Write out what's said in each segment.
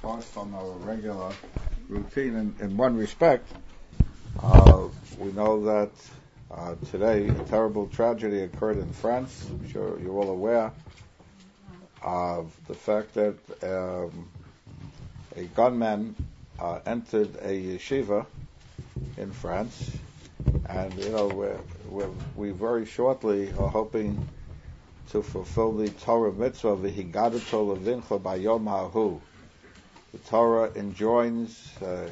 fast from our regular routine in one respect. We know that today a terrible tragedy occurred in France. I'm sure you're all aware of the fact that a gunman entered a yeshiva in France, and we very shortly are hoping to fulfill the Torah mitzvah, v'higadato levincha bayom ha'hu. The Torah enjoins a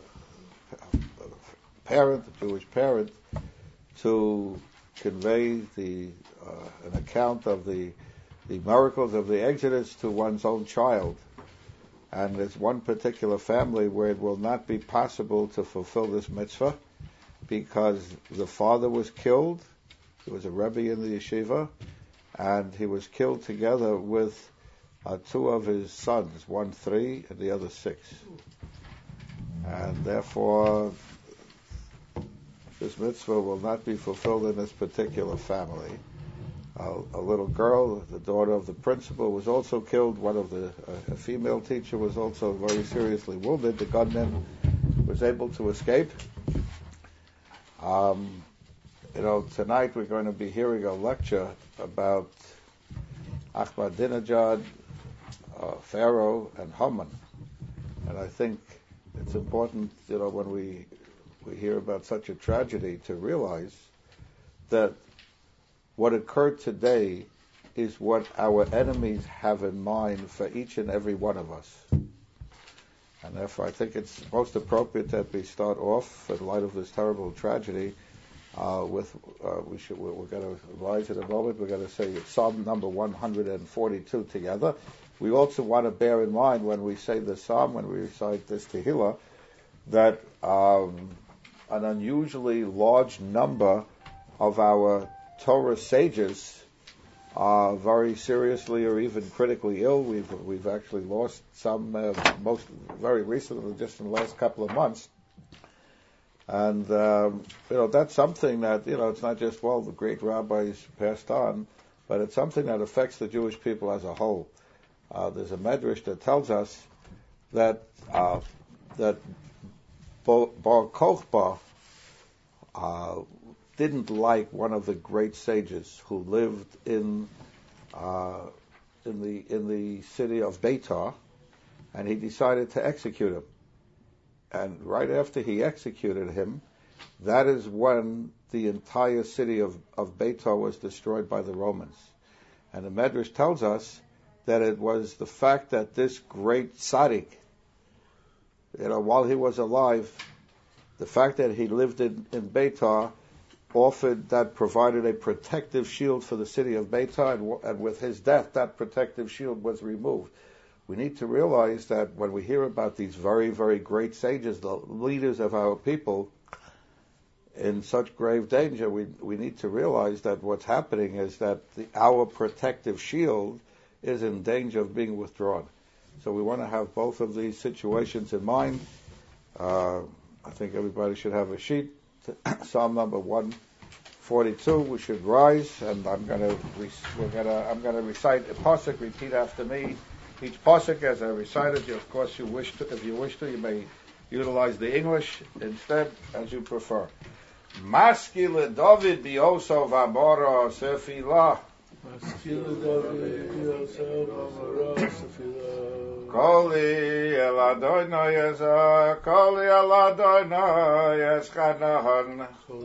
Jewish parent, to convey an account of the miracles of the Exodus to one's own child. And there's one particular family where it will not be possible to fulfill this mitzvah because the father was killed. He was a rebbe in the yeshiva, and he was killed together with two of his sons, one 3 and the other 6. And therefore, this mitzvah will not be fulfilled in this particular family. A little girl, the daughter of the principal, was also killed. One of a female teacher was also very seriously wounded. The gunman was able to escape. Tonight we're going to be hearing a lecture about Ahmadinejad, Pharaoh, and Haman. And I think it's important, when we hear about such a tragedy, to realize that what occurred today is what our enemies have in mind for each and every one of us. And therefore I think it's most appropriate that we start off, in light of this terrible tragedy, we're going to rise in a moment. We're going to say Psalm number 142 together. We also want to bear in mind when we say the Psalm, when we recite this Tehillah, that an unusually large number of our Torah sages are very seriously or even critically ill. We've actually lost some, most very recently, just in the last couple of months. And that's something that it's not just the great rabbis passed on, but it's something that affects the Jewish people as a whole. There's a medrash that tells us that Bar Kokhba didn't like one of the great sages who lived in the city of Beitar, and he decided to execute him. And right after he executed him, that is when the entire city of Beitar was destroyed by the Romans. And the Medrash tells us that it was the fact that this great tzaddik, while he was alive, the fact that he lived in Beitar provided a protective shield for the city of Beitar, and with his death, that protective shield was removed. We need to realize that when we hear about these very, very great sages, the leaders of our people, in such grave danger, we need to realize that what's happening is that our protective shield is in danger of being withdrawn. So we want to have both of these situations in mind. I think everybody should have a sheet. Psalm number 142. We should rise, and I'm going to recite a pasuk. Repeat after me. Each pasuk, as I recited, of course, if you wish to, you may utilize the English instead, as you prefer. Maskil David bioso v'amora sefilah. Koli el Adonai yezah, Koli el Adonai yeschanahan.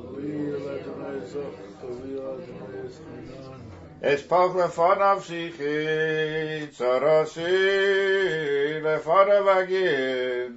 Espach lefanav shichi, tzarasi lefanav agid.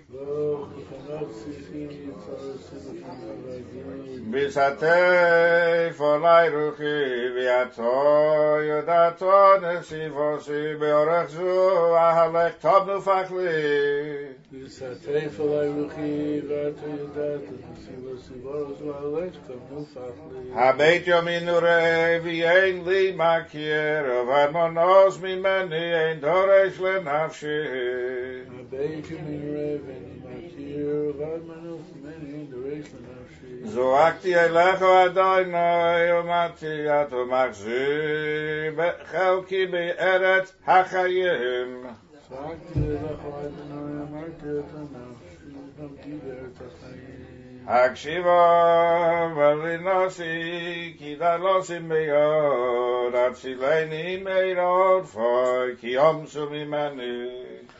Bisatei folai ruchi viato yodato nesivosi beorechzu ahalech tabnu fachli. Bisatei folai ruchi viato yodato nesivosi beorechzu ahalech tabnu fachli. Habeit yominu revi ein li makir v'admonos mimeni ein doresh lenafshi. Habeit yominu revi ein makir v'admonos mimeni ein doresh lenafshi. זועקתי אליך אדוני ומתי אתו מחזיר בחלקי בארץ החיים. הקשיבה ולנוסי כדאי לוסים ביוד הצילני מירות פוי כי יומסו ממני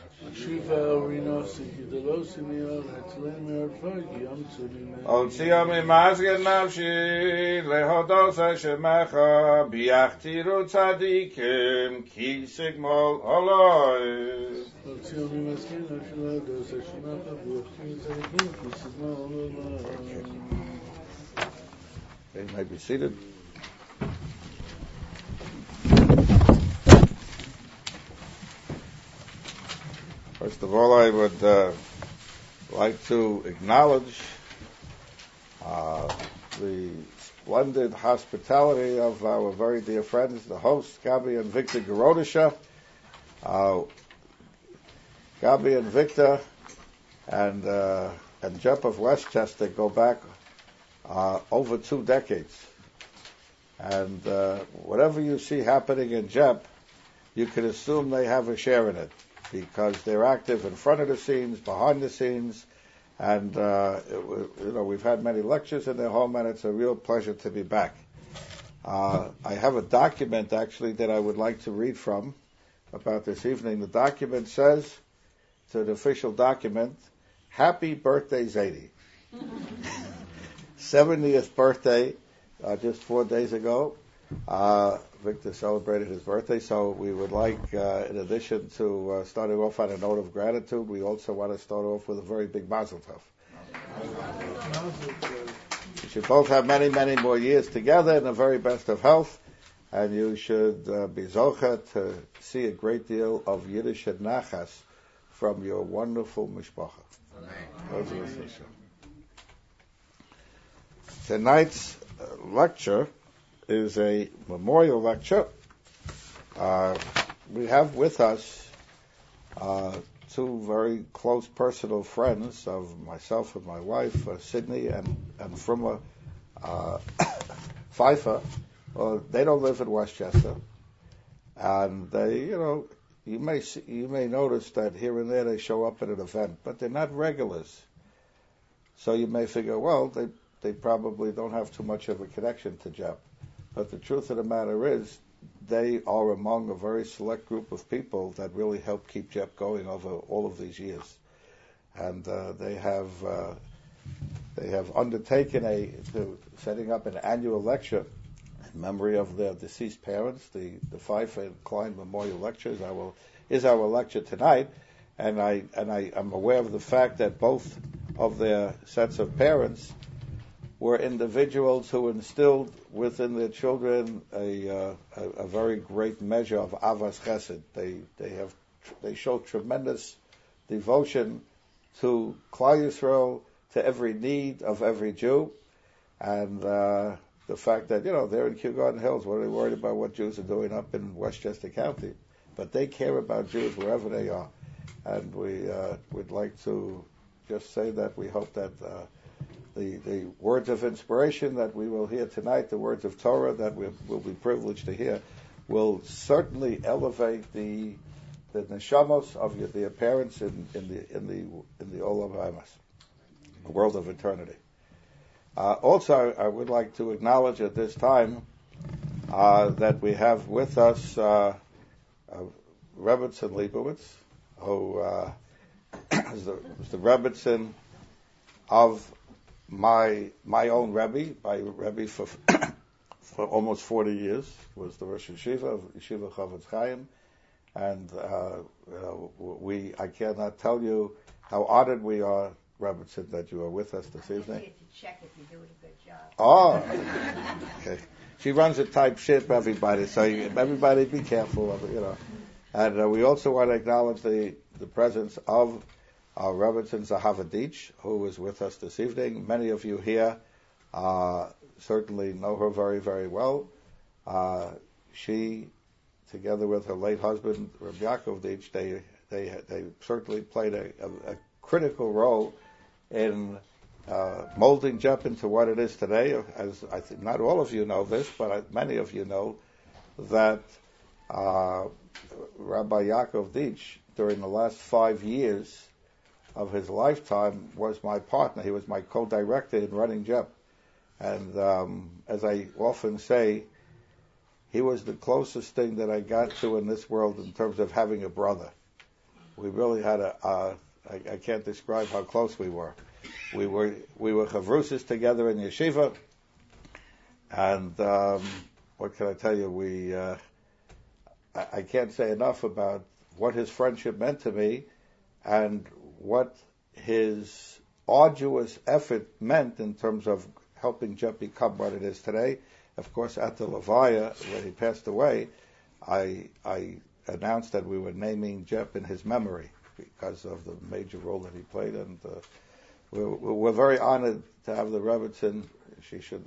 הוציאה ממסגד נפשי להודות שמך ביחתירו צדיקים כי סגמול אלוהי Okay, you may be seated. First of all, I would like to acknowledge the splendid hospitality of our very dear friends, the hosts, Gabi and Victor Garodisha. Gabi and Victor and Jep of Westchester go back over 2 decades. And whatever you see happening in Jep, you can assume they have a share in it, because they're active in front of the scenes, behind the scenes, and we've had many lectures in their home, and it's a real pleasure to be back. I have a document, actually, that I would like to read from about this evening. The document says, it's an official document, Happy Birthday, Zadie. 70th birthday, just 4 days ago. Victor celebrated his birthday, so we would like, in addition to starting off on a note of gratitude, we also want to start off with a very big mazel tov. You should both have many, many more years together in the very best of health, and you should be zocha to see a great deal of Yiddish and nachas from your wonderful mishpacha. Tonight's lecture is a memorial lecture. We have with us 2 very close personal friends of myself and my wife, Sydney and Fruma Pfeiffer. They don't live in Westchester, and they, you may notice that here and there they show up at an event, but they're not regulars. So you may figure, well, they probably don't have too much of a connection to Jep. But the truth of the matter is, they are among a very select group of people that really help keep Jep going over all of these years. And they have undertaken setting up an annual lecture in memory of their deceased parents. The Pfeiffer and Klein Memorial Lecture is our lecture tonight. And I am aware of the fact that both of their sets of parents were individuals who instilled within their children a very great measure of avas chesed. They show tremendous devotion to Klal Yisrael, to every need of every Jew, and the fact that they're in Kew Garden Hills. What are they worried about what Jews are doing up in Westchester County? But they care about Jews wherever they are, and we would like to just say that we hope that the words of inspiration that we will hear tonight, the words of Torah that we will be privileged to hear, will certainly elevate the neshamos of their parents in the Olam Hamas, the world of eternity. Also, I would like to acknowledge at this time that we have with us Rebbetzin Leibowitz, who is the Rebbetzin of my own Rebbe, for almost 40 years, was the Rosh Yeshiva of Yeshiva Chavetz Chaim, and I cannot tell you how honored we are, Rebbetzin, that you are with us this evening. I'm here to check if you're doing a good job. Oh, okay. She runs a tight ship, everybody, so everybody be careful, And we also want to acknowledge the presence of Rebbetzin Zahava Deitch, who is with us this evening. Many of you here certainly know her very, very well. She, together with her late husband, Reb Yaakov Deitch, they certainly played a critical role in molding Jep into what it is today. As I think not all of you know this, but many of you know that Rabbi Yaakov Deitch during the last 5 years of his lifetime was my partner. He was my co-director in running JEP. And as I often say, he was the closest thing that I got to in this world in terms of having a brother. We really had I can't describe how close we were. We were chavrusis together in yeshiva, and what can I tell you? I can't say enough about what his friendship meant to me, and what his arduous effort meant in terms of helping JEP become what it is today. Of course, at the Levaya, when he passed away, I announced that we were naming JEP in his memory because of the major role that he played, and we're very honored to have the Rebbetzin. She should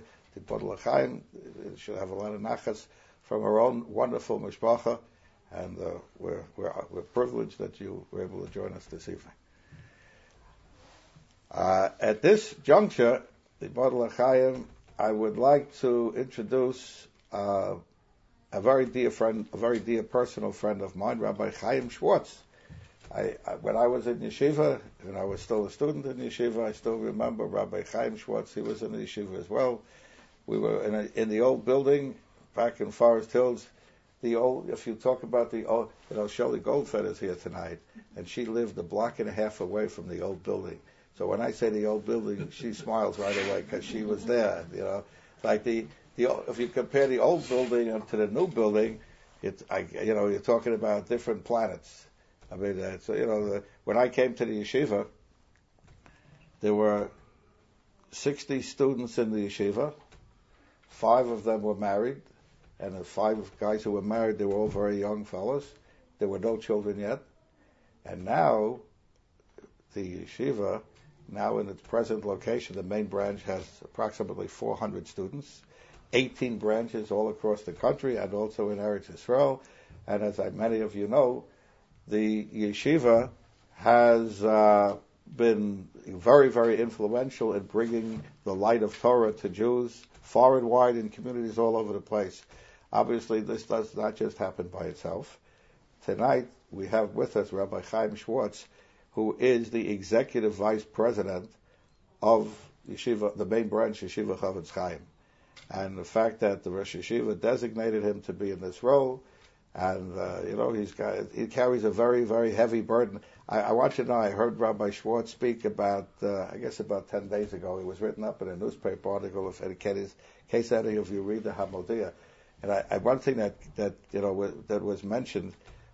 should have a lot of nachas from her own wonderful mishpacha, and we're privileged that you were able to join us this evening. At this juncture, the Bodel Chaim, I would like to introduce a very dear friend, a very dear personal friend of mine, Rabbi Chaim Schwartz. When I was in yeshiva, when I was still a student in yeshiva, I still remember Rabbi Chaim Schwartz. He was in the yeshiva as well. We were in the old building back in Forest Hills. If you talk about the old, Shelley Goldfeder's here tonight, and she lived a block and a half away from the old building. So when I say the old building, she smiles right away because she was there. Like if you compare the old building to the new building, you're talking about different planets. I mean, when I came to the yeshiva, there were 60 students in the yeshiva. 5 of them were married, and the 5 guys who were married, they were all very young fellows. There were no children yet. And now, the yeshiva, now in its present location, the main branch has approximately 400 students, 18 branches all across the country, and also in Eretz Yisrael. And as many of you know, the yeshiva has been very, very influential in bringing the light of Torah to Jews far and wide in communities all over the place. Obviously, this does not just happen by itself. Tonight, we have with us Rabbi Chaim Schwartz, who is the executive vice president of yeshiva, the main branch Yeshiva Chavetz Chaim. And the fact that the Rosh Yeshiva designated him to be in this role, and he carries a very, very heavy burden. I want you to know, I heard Rabbi Schwartz speak about 10 days ago. It was written up in a newspaper article. If in case any of you read the Hamodia, and one thing that was mentioned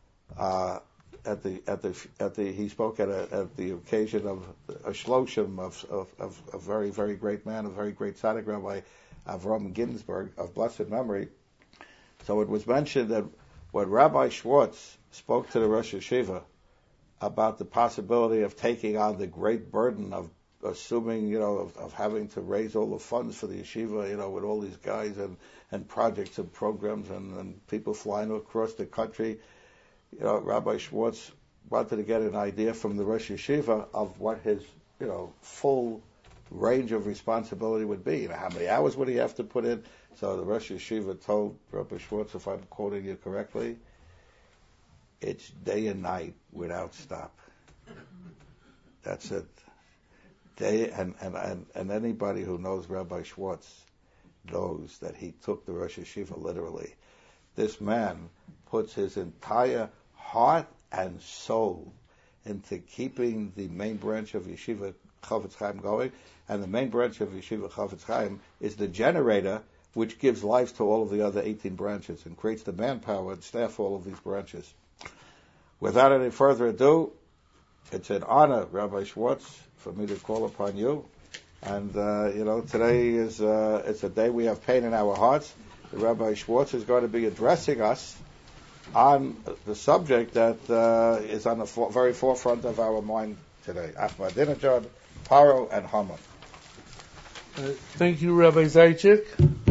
he spoke at the occasion of a shloshim of a very, very great man, a very great tzaddik, Rabbi Avram Ginsburg of blessed memory. So it was mentioned that when Rabbi Schwartz spoke to the Rosh Yeshiva about the possibility of taking on the great burden of assuming, of having to raise all the funds for the yeshiva, with all these guys and projects and programs and people flying across the country, Rabbi Schwartz wanted to get an idea from the Rosh Yeshiva of what his, full range of responsibility would be. How many hours would he have to put in? So the Rosh Yeshiva told Rabbi Schwartz, if I'm quoting you correctly, it's day and night without stop. That's it. Day and anybody who knows Rabbi Schwartz knows that he took the Rosh Yeshiva literally. This man puts his entire heart and soul into keeping the main branch of Yeshiva Chavetz Chaim going, and the main branch of Yeshiva Chavetz Chaim is the generator which gives life to all of the other 18 branches and creates the manpower and staff all of these branches. Without any further ado, it's an honor, Rabbi Schwartz, for me to call upon you. And, today is it's a day we have pain in our hearts. Rabbi Schwartz is going to be addressing us on the subject that is on the very forefront of our mind today. Ahmadinejad, Paro, and Haman. Thank you, Rabbi Zaychik.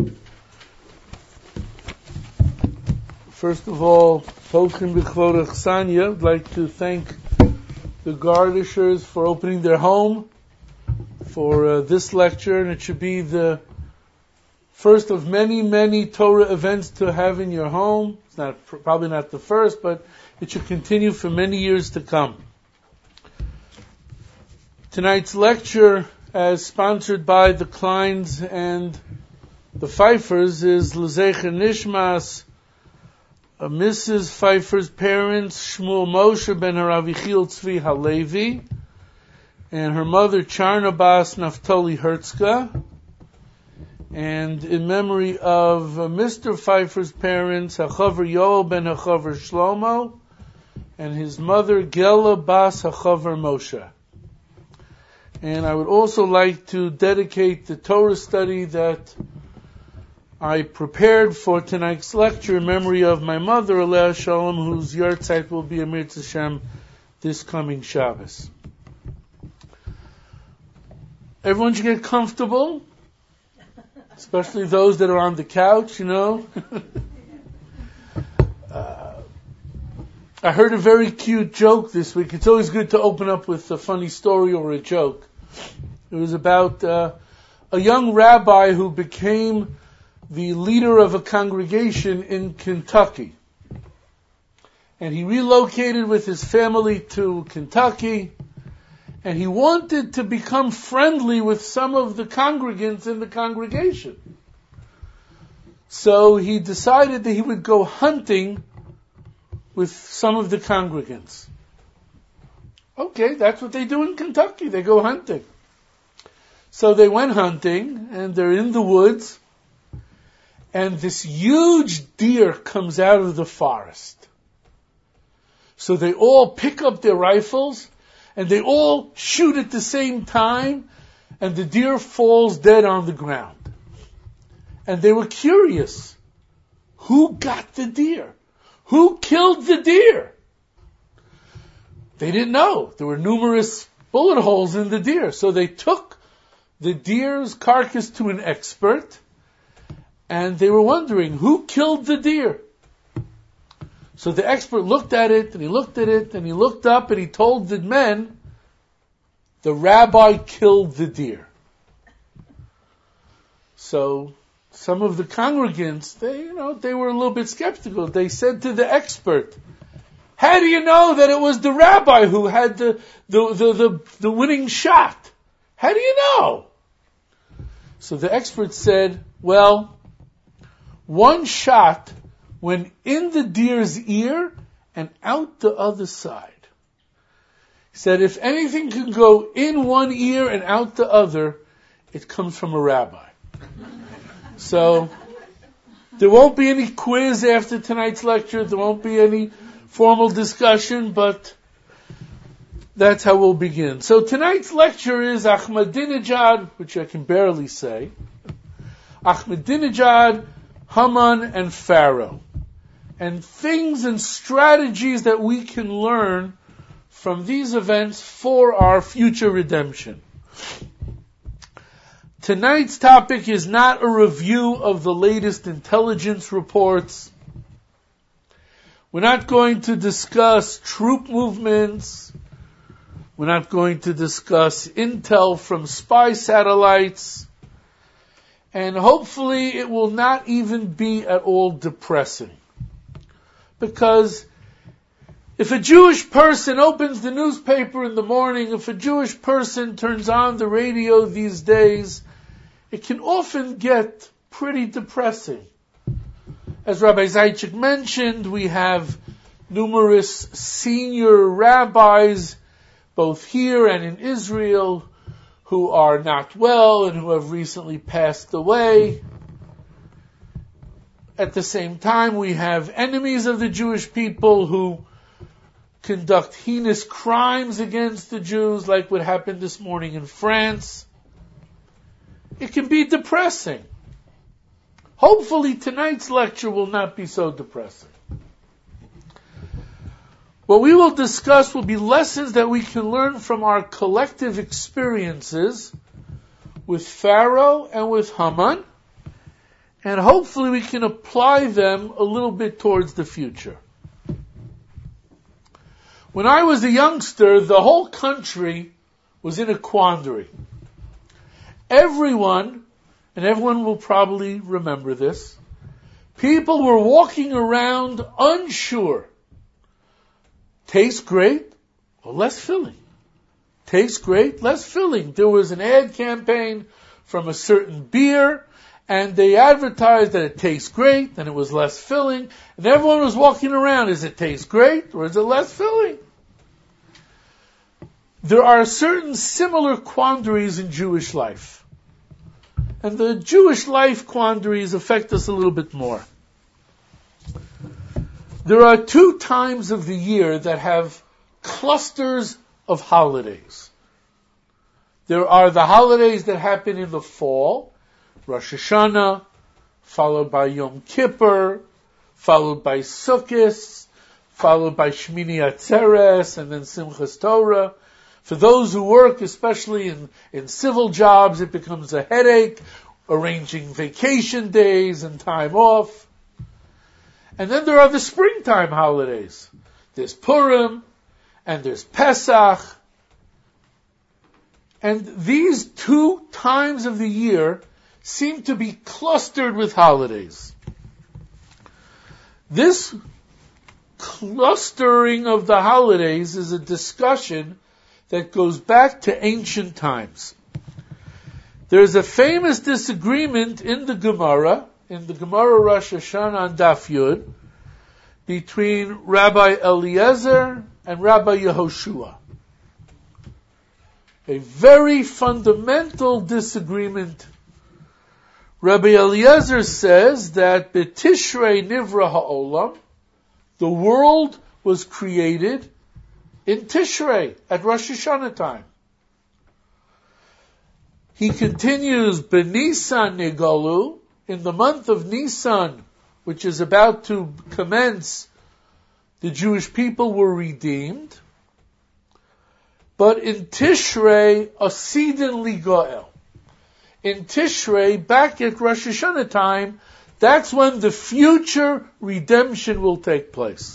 First of all, Tolkien B'Chvod Chsanya, I'd like to thank the Gardishers for opening their home for this lecture, and it should be the first of many, many Torah events to have in your home. It's probably not the first, but it should continue for many years to come. Tonight's lecture, as sponsored by the Kleins and the Pfeiffers, is L'Zecher Nishmas, Mrs. Pfeiffer's parents, Shmuel Moshe ben Haravichil Tzvi Halevi, and her mother, Charna Bas Naftali Herzka, and in memory of Mr. Pfeiffer's parents, Hachaver Yoel ben Hachaver Shlomo, and his mother, Gela Bas Hachaver Moshe. And I would also like to dedicate the Torah study that I prepared for tonight's lecture in memory of my mother, Alea Shalom, whose yahrzeit will be Amir Tzashem this coming Shabbos. Everyone should get comfortable, especially those that are on the couch, you know. I heard a very cute joke this week. It's always good to open up with a funny story or a joke. It was about a young rabbi who became the leader of a congregation in Kentucky. And he relocated with his family to Kentucky, and he wanted to become friendly with some of the congregants in the congregation. So he decided that he would go hunting with some of the congregants. Okay, that's what they do in Kentucky. They go hunting. So they went hunting, and they're in the woods, and this huge deer comes out of the forest. So they all pick up their rifles, and they all shoot at the same time, and the deer falls dead on the ground. And they were curious. Who got the deer? Who killed the deer? They didn't know. There were numerous bullet holes in the deer. So they took the deer's carcass to an expert, and they were wondering, who killed the deer? So the expert looked at it, and he looked at it, and he looked up, and he told the men, the rabbi killed the deer. So some of the congregants, they were a little bit skeptical. They said to the expert, how do you know that it was the rabbi who had the winning shot? How do you know? So the expert said, well, one shot went in the deer's ear and out the other side. He said, if anything can go in one ear and out the other, it comes from a rabbi. So there won't be any quiz after tonight's lecture. There won't be any formal discussion, but that's how we'll begin. So tonight's lecture is Ahmadinejad, which I can barely say. Ahmadinejad, Haman, and Pharaoh. And things and strategies that we can learn from these events for our future redemption. Tonight's topic is not a review of the latest intelligence reports. We're not going to discuss troop movements. We're not going to discuss intel from spy satellites. And hopefully it will not even be at all depressing. Because if a Jewish person opens the newspaper in the morning, if a Jewish person turns on the radio these days, it can often get pretty depressing. As Rabbi Zaychik mentioned, we have numerous senior rabbis, both here and in Israel, who are not well and who have recently passed away. At the same time, we have enemies of the Jewish people who conduct heinous crimes against the Jews, like what happened this morning in France. It can be depressing. Hopefully tonight's lecture will not be so depressing. What we will discuss will be lessons that we can learn from our collective experiences with Pharaoh and with Haman, and hopefully we can apply them a little bit towards the future. When I was a youngster, the whole country was in a quandary. Everyone, and everyone will probably remember this, people were walking around unsure Tastes great, or less filling. Tastes great, less filling. There was an ad campaign from a certain beer, and they advertised that it tastes great, and it was less filling, and everyone was walking around, does it taste great, or is it less filling? There are certain similar quandaries in Jewish life. And the Jewish life quandaries affect us a little bit more. There are 2 times of the year that have clusters of holidays. There are the holidays that happen in the fall, Rosh Hashanah, followed by Yom Kippur, followed by Sukkot, followed by Shmini Atzeres, and then Simchas Torah. For those who work, especially in civil jobs, it becomes a headache, arranging vacation days and time off. And then there are the springtime holidays. There's Purim, and there's Pesach. And these 2 times of the year seem to be clustered with holidays. This clustering of the holidays is a discussion that goes back to ancient times. There's a famous disagreement in the Gemara Rosh Hashanah on Daf Yud, between Rabbi Eliezer and Rabbi Yehoshua. A very fundamental disagreement. Rabbi Eliezer says that B'Tishrei Nivra Ha'olam, the world was created in Tishrei, at Rosh Hashanah time. He continues, B'Nisan Nigalu, in the month of Nisan, which is about to commence, the Jewish people were redeemed. But in Tishrei, Asidin Li Goel. In Tishrei, back at Rosh Hashanah time, that's when the future redemption will take place.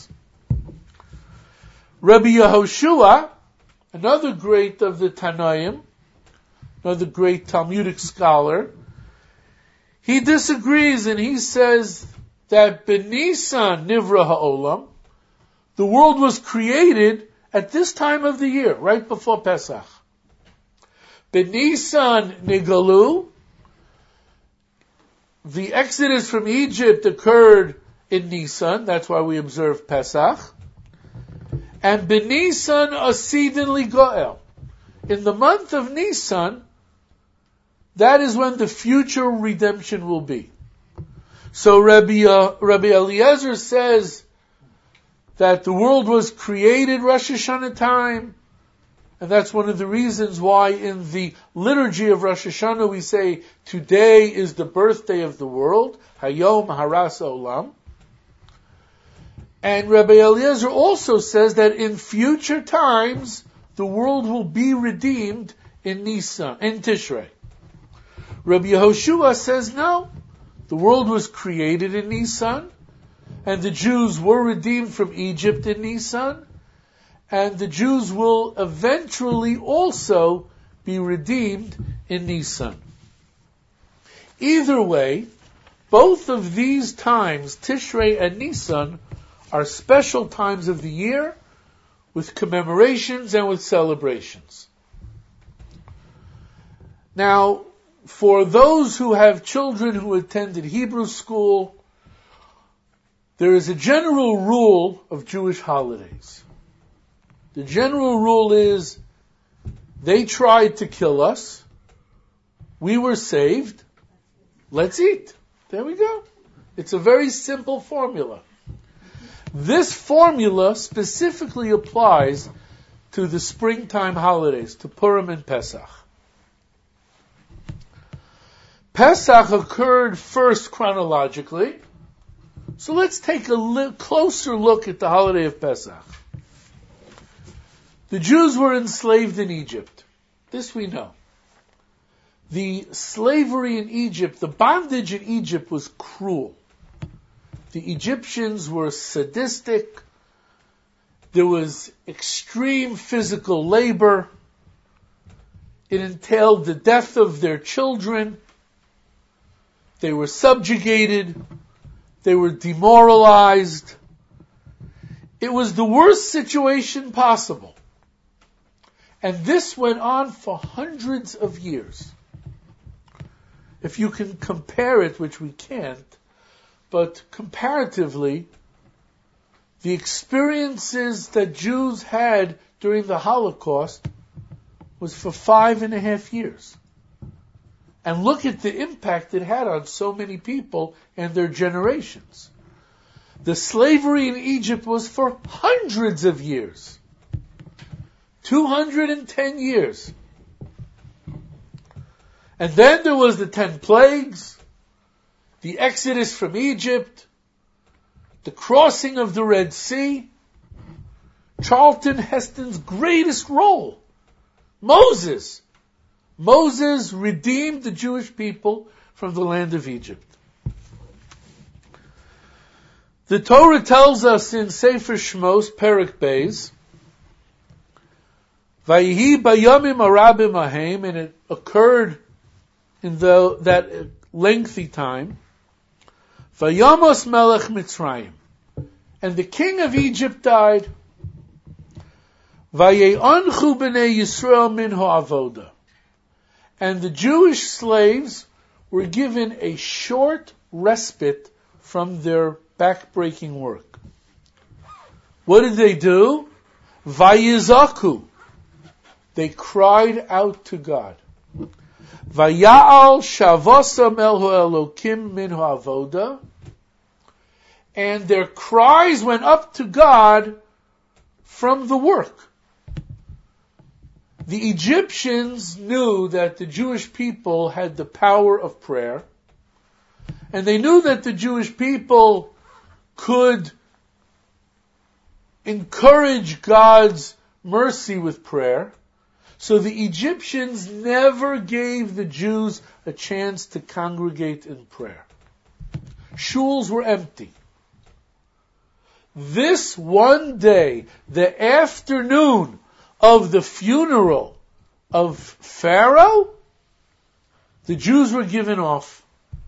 Rabbi Yehoshua, another great of the Tanaim, another great Talmudic scholar, he disagrees and he says that B'Nisan Nivra Ha'olam, the world was created at this time of the year, right before Pesach. B'Nisan Nigalu, the exodus from Egypt occurred in Nisan, that's why we observe Pesach. And B'Nisan Asidin Li Goel. In the month of Nisan, that is when the future redemption will be. So Rabbi Eliezer says that the world was created Rosh Hashanah time, and that's one of the reasons why in the liturgy of Rosh Hashanah we say, today is the birthday of the world, Hayom Haras Olam. And Rabbi Eliezer also says that in future times, the world will be redeemed in Nisan, in Tishrei. Rabbi Yehoshua says no, the world was created in Nisan, and the Jews were redeemed from Egypt in Nisan, and the Jews will eventually also be redeemed in Nisan. Either way, both of these times, Tishrei and Nisan, are special times of the year with commemorations and with celebrations. Now, for those who have children who attended Hebrew school, there is a general rule of Jewish holidays. The general rule is, they tried to kill us, we were saved, let's eat. There we go. It's a very simple formula. This formula specifically applies to the springtime holidays, to Purim and Pesach. Pesach occurred first chronologically, so let's take a closer look at the holiday of Pesach. The Jews were enslaved in Egypt. This we know. The slavery in Egypt, the bondage in Egypt was cruel. The Egyptians were sadistic. There was extreme physical labor. It entailed the death of their children. They were subjugated. They were demoralized. It was the worst situation possible. And this went on for hundreds of years. If you can compare it, which we can't, but comparatively, the experiences that Jews had during the Holocaust was for 5.5 years. And look at the impact it had on so many people and their generations. The slavery in Egypt was for hundreds of years. 210 years. And then there was the 10 plagues, the exodus from Egypt, the crossing of the Red Sea, Charlton Heston's greatest role, Moses. Moses redeemed the Jewish people from the land of Egypt. The Torah tells us in Sefer Shmos, Perek Beis, Vayihi bayomim arabim ahem, and it occurred in that lengthy time, Vayamos melech Mitzrayim, and the king of Egypt died. Vaye'onchu b'nei Yisrael min ha'avoda, and the Jewish slaves were given a short respite from their backbreaking work. What did they do? Vayizaku, they cried out to God. Vaya'al shavosam el ha'elokim min ha'avoda, and their cries went up to God from the work. The Egyptians knew that the Jewish people had the power of prayer, and they knew that the Jewish people could encourage God's mercy with prayer. So the Egyptians never gave the Jews a chance to congregate in prayer. Shuls were empty. This one day, the afternoon of the funeral of Pharaoh, the Jews were given off.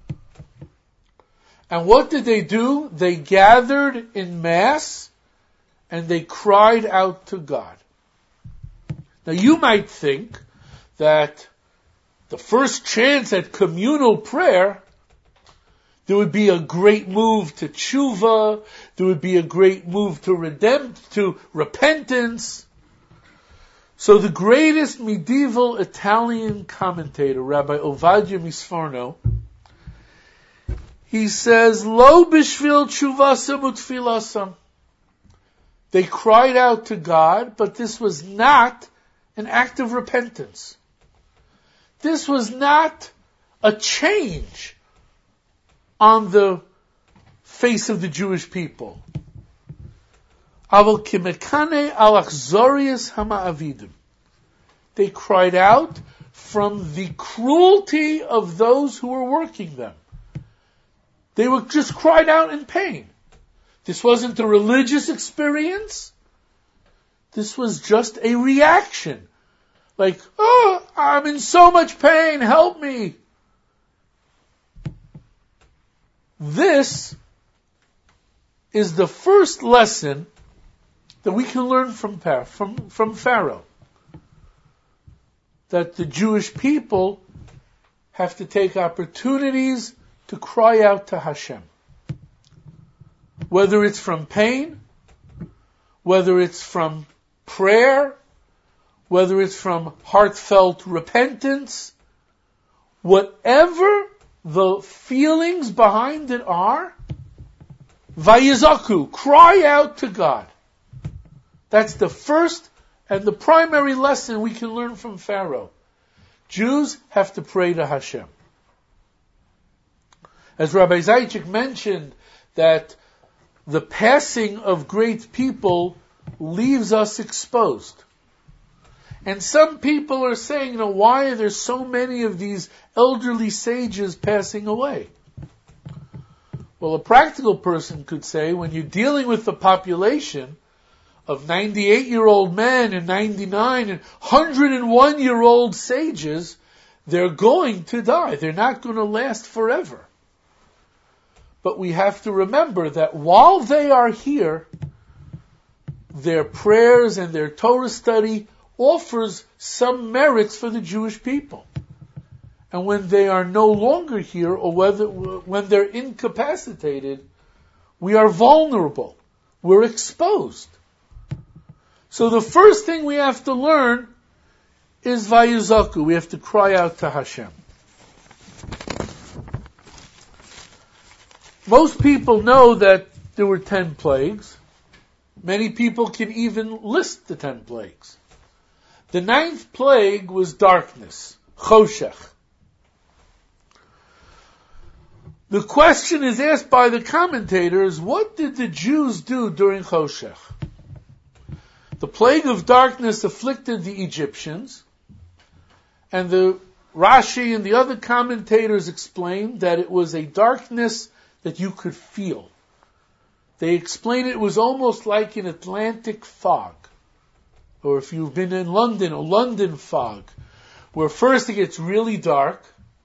And what did they do? They gathered in mass and they cried out to God. Now you might think that the first chance at communal prayer, there would be a great move to tshuva, there would be a great move to repentance. So the greatest medieval Italian commentator, Rabbi Ovadia Misforno, he says, Lo bishvil tshuvasam utfilasam. They cried out to God, but this was not an act of repentance. This was not a change on the face of the Jewish people. Aval kimekane alachzorius hama'avidim. They cried out from the cruelty of those who were working them. They were just cried out in pain. This wasn't a religious experience. This was just a reaction. Like, oh, I'm in so much pain, help me. This is the first lesson that we can learn from Pharaoh. That the Jewish people have to take opportunities to cry out to Hashem. Whether it's from pain, whether it's from prayer, whether it's from heartfelt repentance, whatever the feelings behind it are, Vayizaku, cry out to God. That's the first and the primary lesson we can learn from Pharaoh. Jews have to pray to Hashem. As Rabbi Zaychik mentioned, that the passing of great people leaves us exposed. And some people are saying, why are there so many of these elderly sages passing away? Well, a practical person could say, when you're dealing with the population of 98-year-old men and 99 and 101-year-old sages, they're going to die. They're not going to last forever. But we have to remember that while they are here, their prayers and their Torah study offers some merits for the Jewish people. And when they are no longer here, or when they're incapacitated, we are vulnerable. We're exposed. So the first thing we have to learn is Vayizaku. We have to cry out to Hashem. Most people know that there were 10 plagues. Many people can even list the 10 plagues. The 9th plague was darkness, Choshech. The question is asked by the commentators, what did the Jews do during Choshech? The plague of darkness afflicted the Egyptians, and the Rashi and the other commentators explained that it was a darkness that you could feel. They explain it was almost like an Atlantic fog, or if you've been in London, a London fog, where first it gets really dark,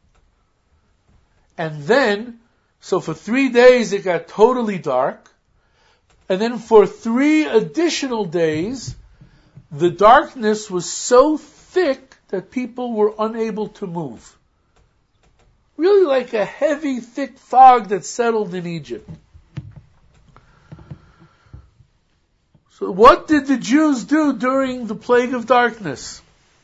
and then, so for 3 days it got totally dark, and then for 3 additional days, the darkness was so thick that people were unable to move. Really like a heavy, thick fog that settled in Egypt. So what did the Jews do during the plague of darkness?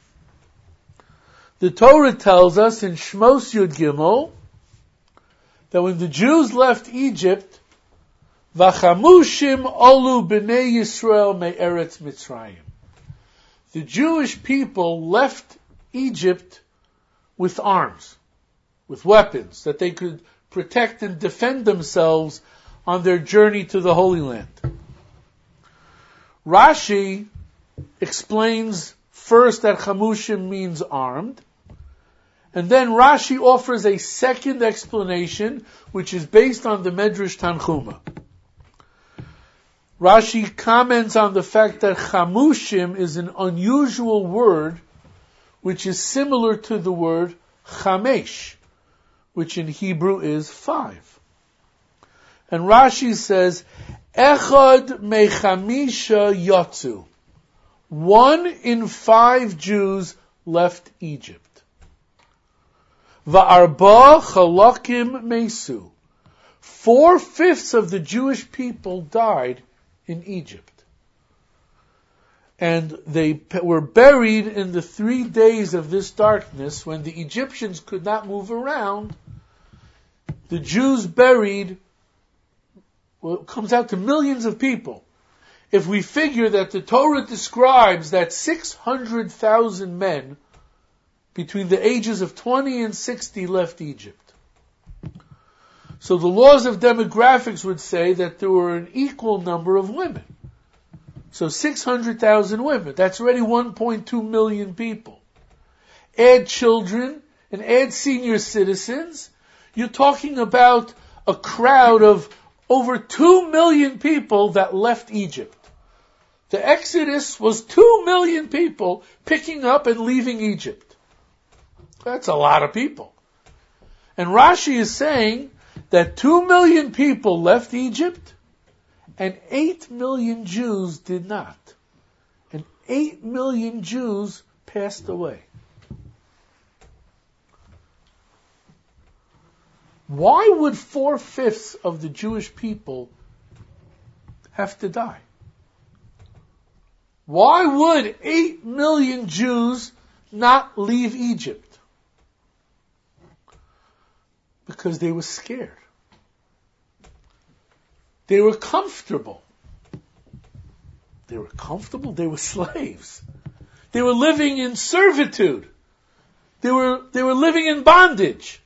The Torah tells us in Shmos Yud Gimel that when the Jews left Egypt, Vachamushim olu b'nei Yisrael me'eretz Mitzrayim. The Jewish people left Egypt with arms, with weapons, that they could protect and defend themselves on their journey to the Holy Land. Rashi explains first that Chamushim means armed, and then Rashi offers a second explanation, which is based on the Medrash Tanchuma. Rashi comments on the fact that Chamushim is an unusual word, which is similar to the word Chamesh, which in Hebrew is 5. And Rashi says, Echad mechamisha yotzu. 1 in 5 Jews left Egypt. Va'arba chalakim mesu. 4/5 of the Jewish people died in Egypt. And they were buried in the 3 days of this darkness when the Egyptians could not move around. The Jews buried, well, it comes out to millions of people. If we figure that the Torah describes that 600,000 men between the ages of 20 and 60 left Egypt. So the laws of demographics would say that there were an equal number of women. So 600,000 women, that's already 1.2 million people. Add children and add senior citizens, you're talking about a crowd of over 2 million people that left Egypt. The Exodus was 2 million people picking up and leaving Egypt. That's a lot of people. And Rashi is saying that 2 million people left Egypt and 8 million Jews did not. And 8 million Jews passed away. Why would 4/5 of the Jewish people have to die? Why would 8 million Jews not leave Egypt? Because they were scared. They were comfortable. They were comfortable. They were slaves. They were living in servitude. They were living in bondage.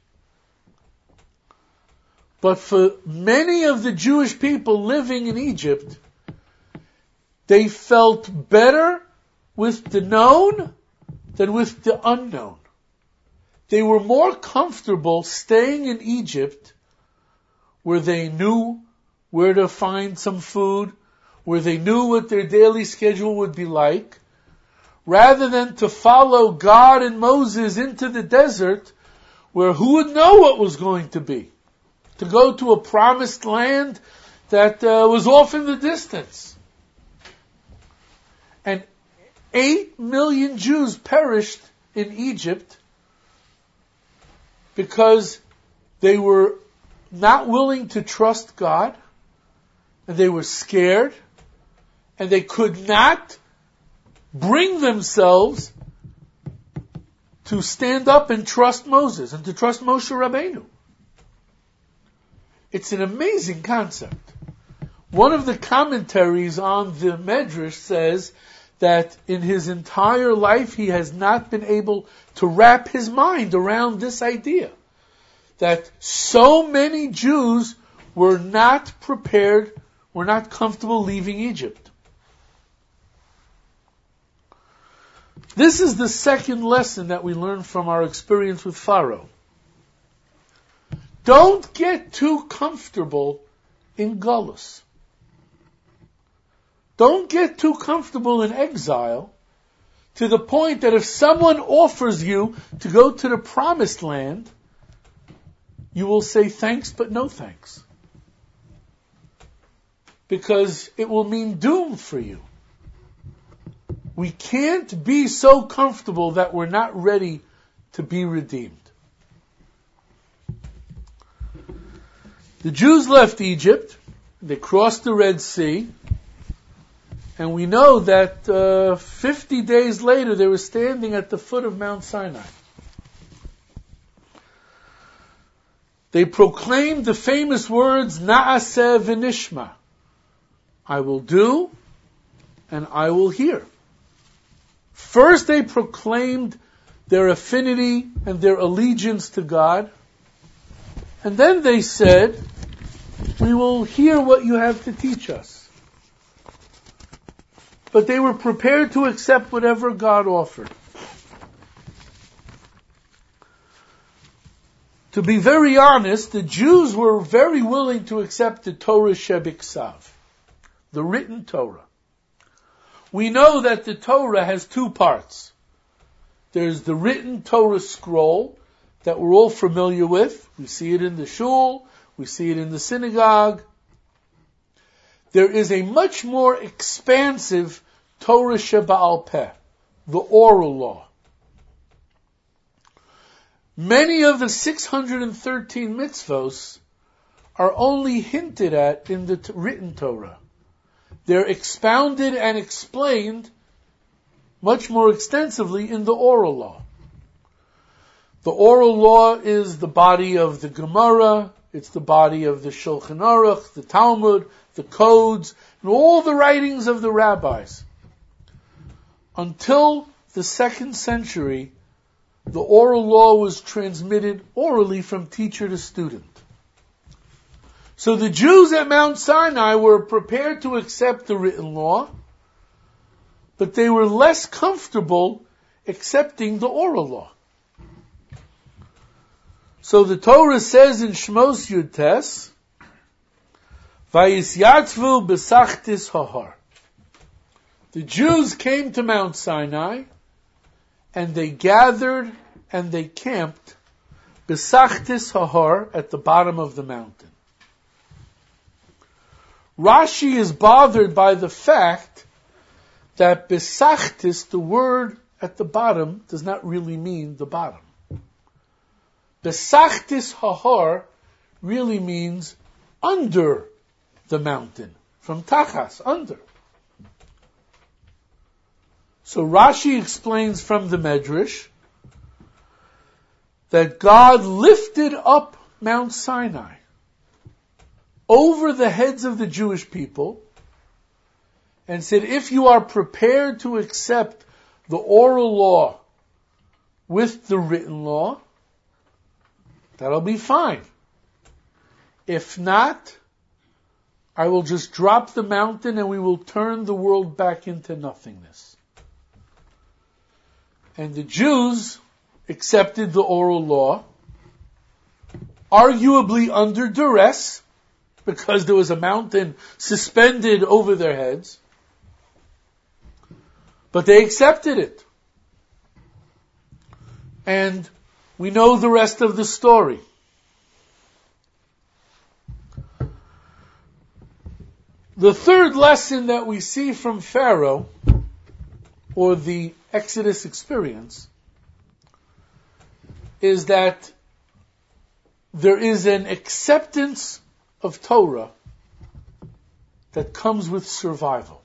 But for many of the Jewish people living in Egypt, they felt better with the known than with the unknown. They were more comfortable staying in Egypt, where they knew where to find some food, where they knew what their daily schedule would be like, rather than to follow God and Moses into the desert, where who would know what was going to be? To go to a promised land that was off in the distance. And 8 million Jews perished in Egypt because they were not willing to trust God, and they were scared, and they could not bring themselves to stand up and trust Moses and to trust Moshe Rabbeinu. It's an amazing concept. One of the commentaries on the Medrash says that in his entire life he has not been able to wrap his mind around this idea that so many Jews were not prepared, were not comfortable leaving Egypt. This is the second lesson that we learn from our experience with Pharaoh. Don't get too comfortable in Gullus. Don't get too comfortable in exile to the point that if someone offers you to go to the promised land, you will say thanks but no thanks. Because it will mean doom for you. We can't be so comfortable that we're not ready to be redeemed. The Jews left Egypt, they crossed the Red Sea, and we know that 50 days later they were standing at the foot of Mount Sinai. They proclaimed the famous words, Na'aseh v'nishma. I will do, and I will hear. First they proclaimed their affinity and their allegiance to God, and then they said, we will hear what you have to teach us. But they were prepared to accept whatever God offered. To be very honest, the Jews were very willing to accept the Torah Shebiksav, the written Torah. We know that the Torah has two parts. There's the written Torah scroll that we're all familiar with. We see it in the shul, we see it in the synagogue. There is a much more expansive Torah Sheba'al Peh, the oral law. Many of the 613 mitzvos are only hinted at in the written Torah. They're expounded and explained much more extensively in the oral law. The oral law is the body of the Gemara, it's the body of the Shulchan Aruch, the Talmud, the codes, and all the writings of the rabbis. Until the 2nd century, the oral law was transmitted orally from teacher to student. So the Jews at Mount Sinai were prepared to accept the written law, but they were less comfortable accepting the oral law. So the Torah says in Shmos Yud Tes, Vayisyatvu b'sachtis hahar. The Jews came to Mount Sinai, and they gathered and they camped b'sachtis hahar, at the bottom of the mountain. Rashi is bothered by the fact that b'sachtis, the word at the bottom, does not really mean the bottom. B'sachtis hahar really means under the mountain, from tachas, under. So Rashi explains from the Medrash that God lifted up Mount Sinai over the heads of the Jewish people and said, if you are prepared to accept the oral law with the written law, that'll be fine. If not, I will just drop the mountain and we will turn the world back into nothingness. And the Jews accepted the oral law, arguably under duress, because there was a mountain suspended over their heads. But they accepted it. And we know the rest of the story. The third lesson that we see from Pharaoh or the Exodus experience is that there is an acceptance of Torah that comes with survival.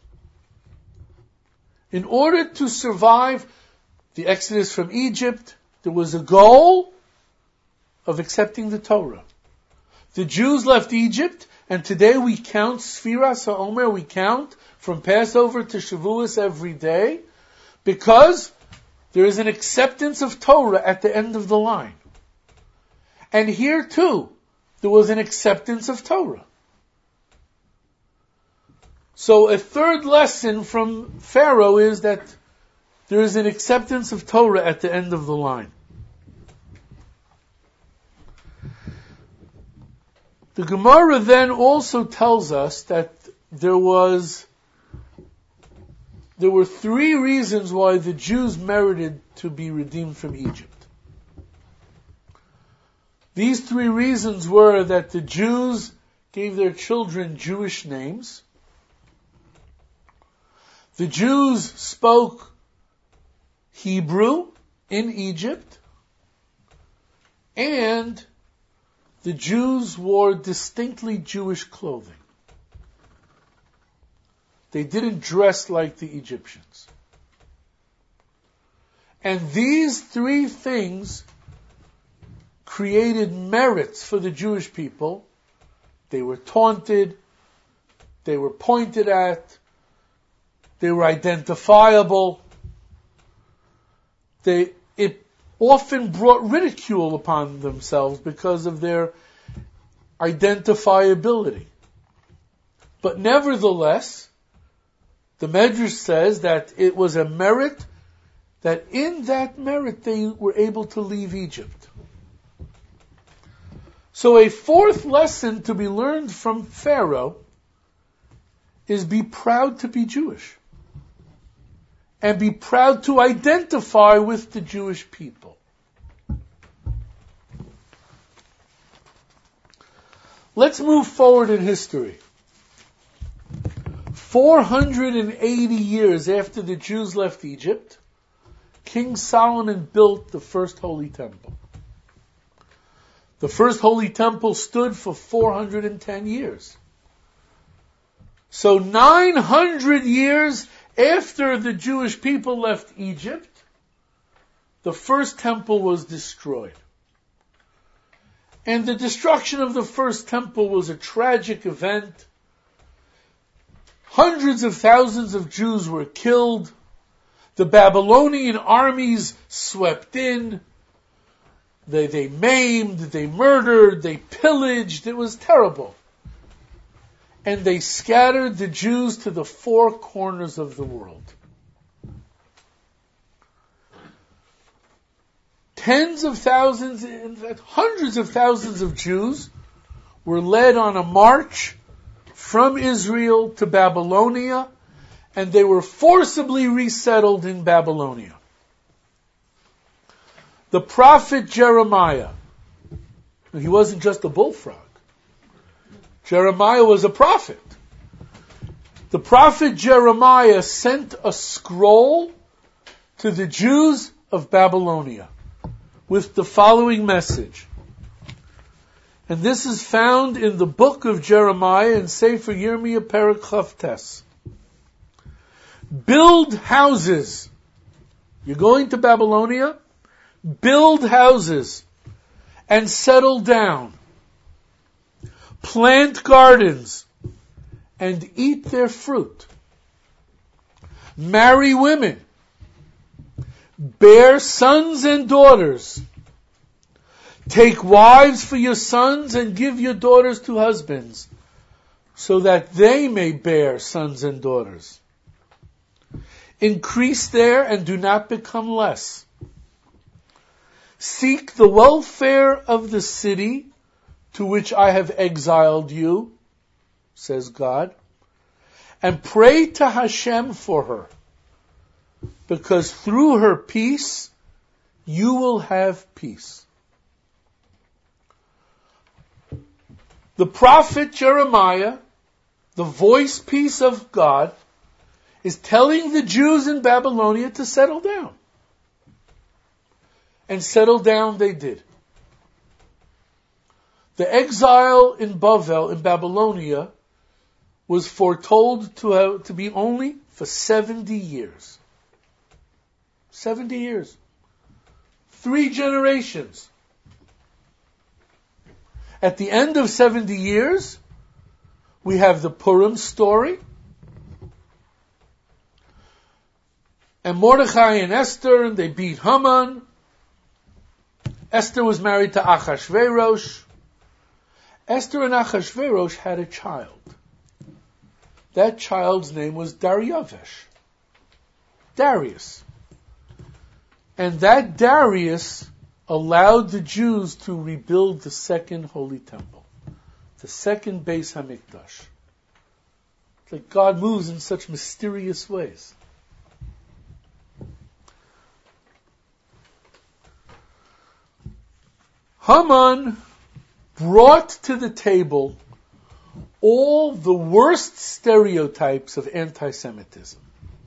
In order to survive the Exodus from Egypt, there was a goal of accepting the Torah. The Jews left Egypt, and today we count Sfiras HaOmer, we count from Passover to Shavuos every day, because there is an acceptance of Torah at the end of the line. And here too, there was an acceptance of Torah. So a third lesson from Pharaoh is that there is an acceptance of Torah at the end of the line. The Gemara then also tells us that there were three reasons why the Jews merited to be redeemed from Egypt. These three reasons were that the Jews gave their children Jewish names, the Jews spoke Hebrew in Egypt, and the Jews wore distinctly Jewish clothing. They didn't dress like the Egyptians. And these three things created merits for the Jewish people. They were taunted, they were pointed at, they were identifiable. It often brought ridicule upon themselves because of their identifiability. But nevertheless, the Medrash says that it was a merit, that in that merit they were able to leave Egypt. So a fourth lesson to be learned from Pharaoh is be proud to be Jewish. And be proud to identify with the Jewish people. Let's move forward in history. 480 years after the Jews left Egypt, King Solomon built the first Holy Temple. The first Holy Temple stood for 410 years. So 900 years after the Jewish people left Egypt, the first temple was destroyed. And the destruction of the first temple was a tragic event. Hundreds of thousands of Jews were killed. The Babylonian armies swept in. They maimed, they murdered, they pillaged. It was terrible. And they scattered the Jews to the four corners of the world. Tens of thousands, in fact hundreds of thousands of Jews were led on a march from Israel to Babylonia, and they were forcibly resettled in Babylonia. The prophet Jeremiah, he wasn't just a bullfrog. Jeremiah was a prophet. The prophet Jeremiah sent a scroll to the Jews of Babylonia with the following message. And this is found in the book of Jeremiah in Sefer Yirmiyah Perek Chavtes. Build houses. You're going to Babylonia? Build houses and settle down. Plant gardens and eat their fruit. Marry women. Bear sons and daughters. Take wives for your sons and give your daughters to husbands, so that they may bear sons and daughters. Increase there and do not become less. Seek the welfare of the city to which I have exiled you, says God, and pray to Hashem for her, because through her peace, you will have peace. The prophet Jeremiah, the voice piece of God, is telling the Jews in Babylonia to settle down. And settle down they did. The exile in Bavel, in Babylonia, was foretold to be only for 70 years. 70 years. 3 generations. At the end of 70 years, we have the Purim story. And Mordechai and Esther, and they beat Haman. Esther was married to Achashverosh. Esther and Achashverosh had a child. That child's name was Dariavesh. Darius. And that Darius allowed the Jews to rebuild the second Holy Temple. The second Beis HaMikdash. It's like God moves in such mysterious ways. Haman brought to the table all the worst stereotypes of anti-Semitism.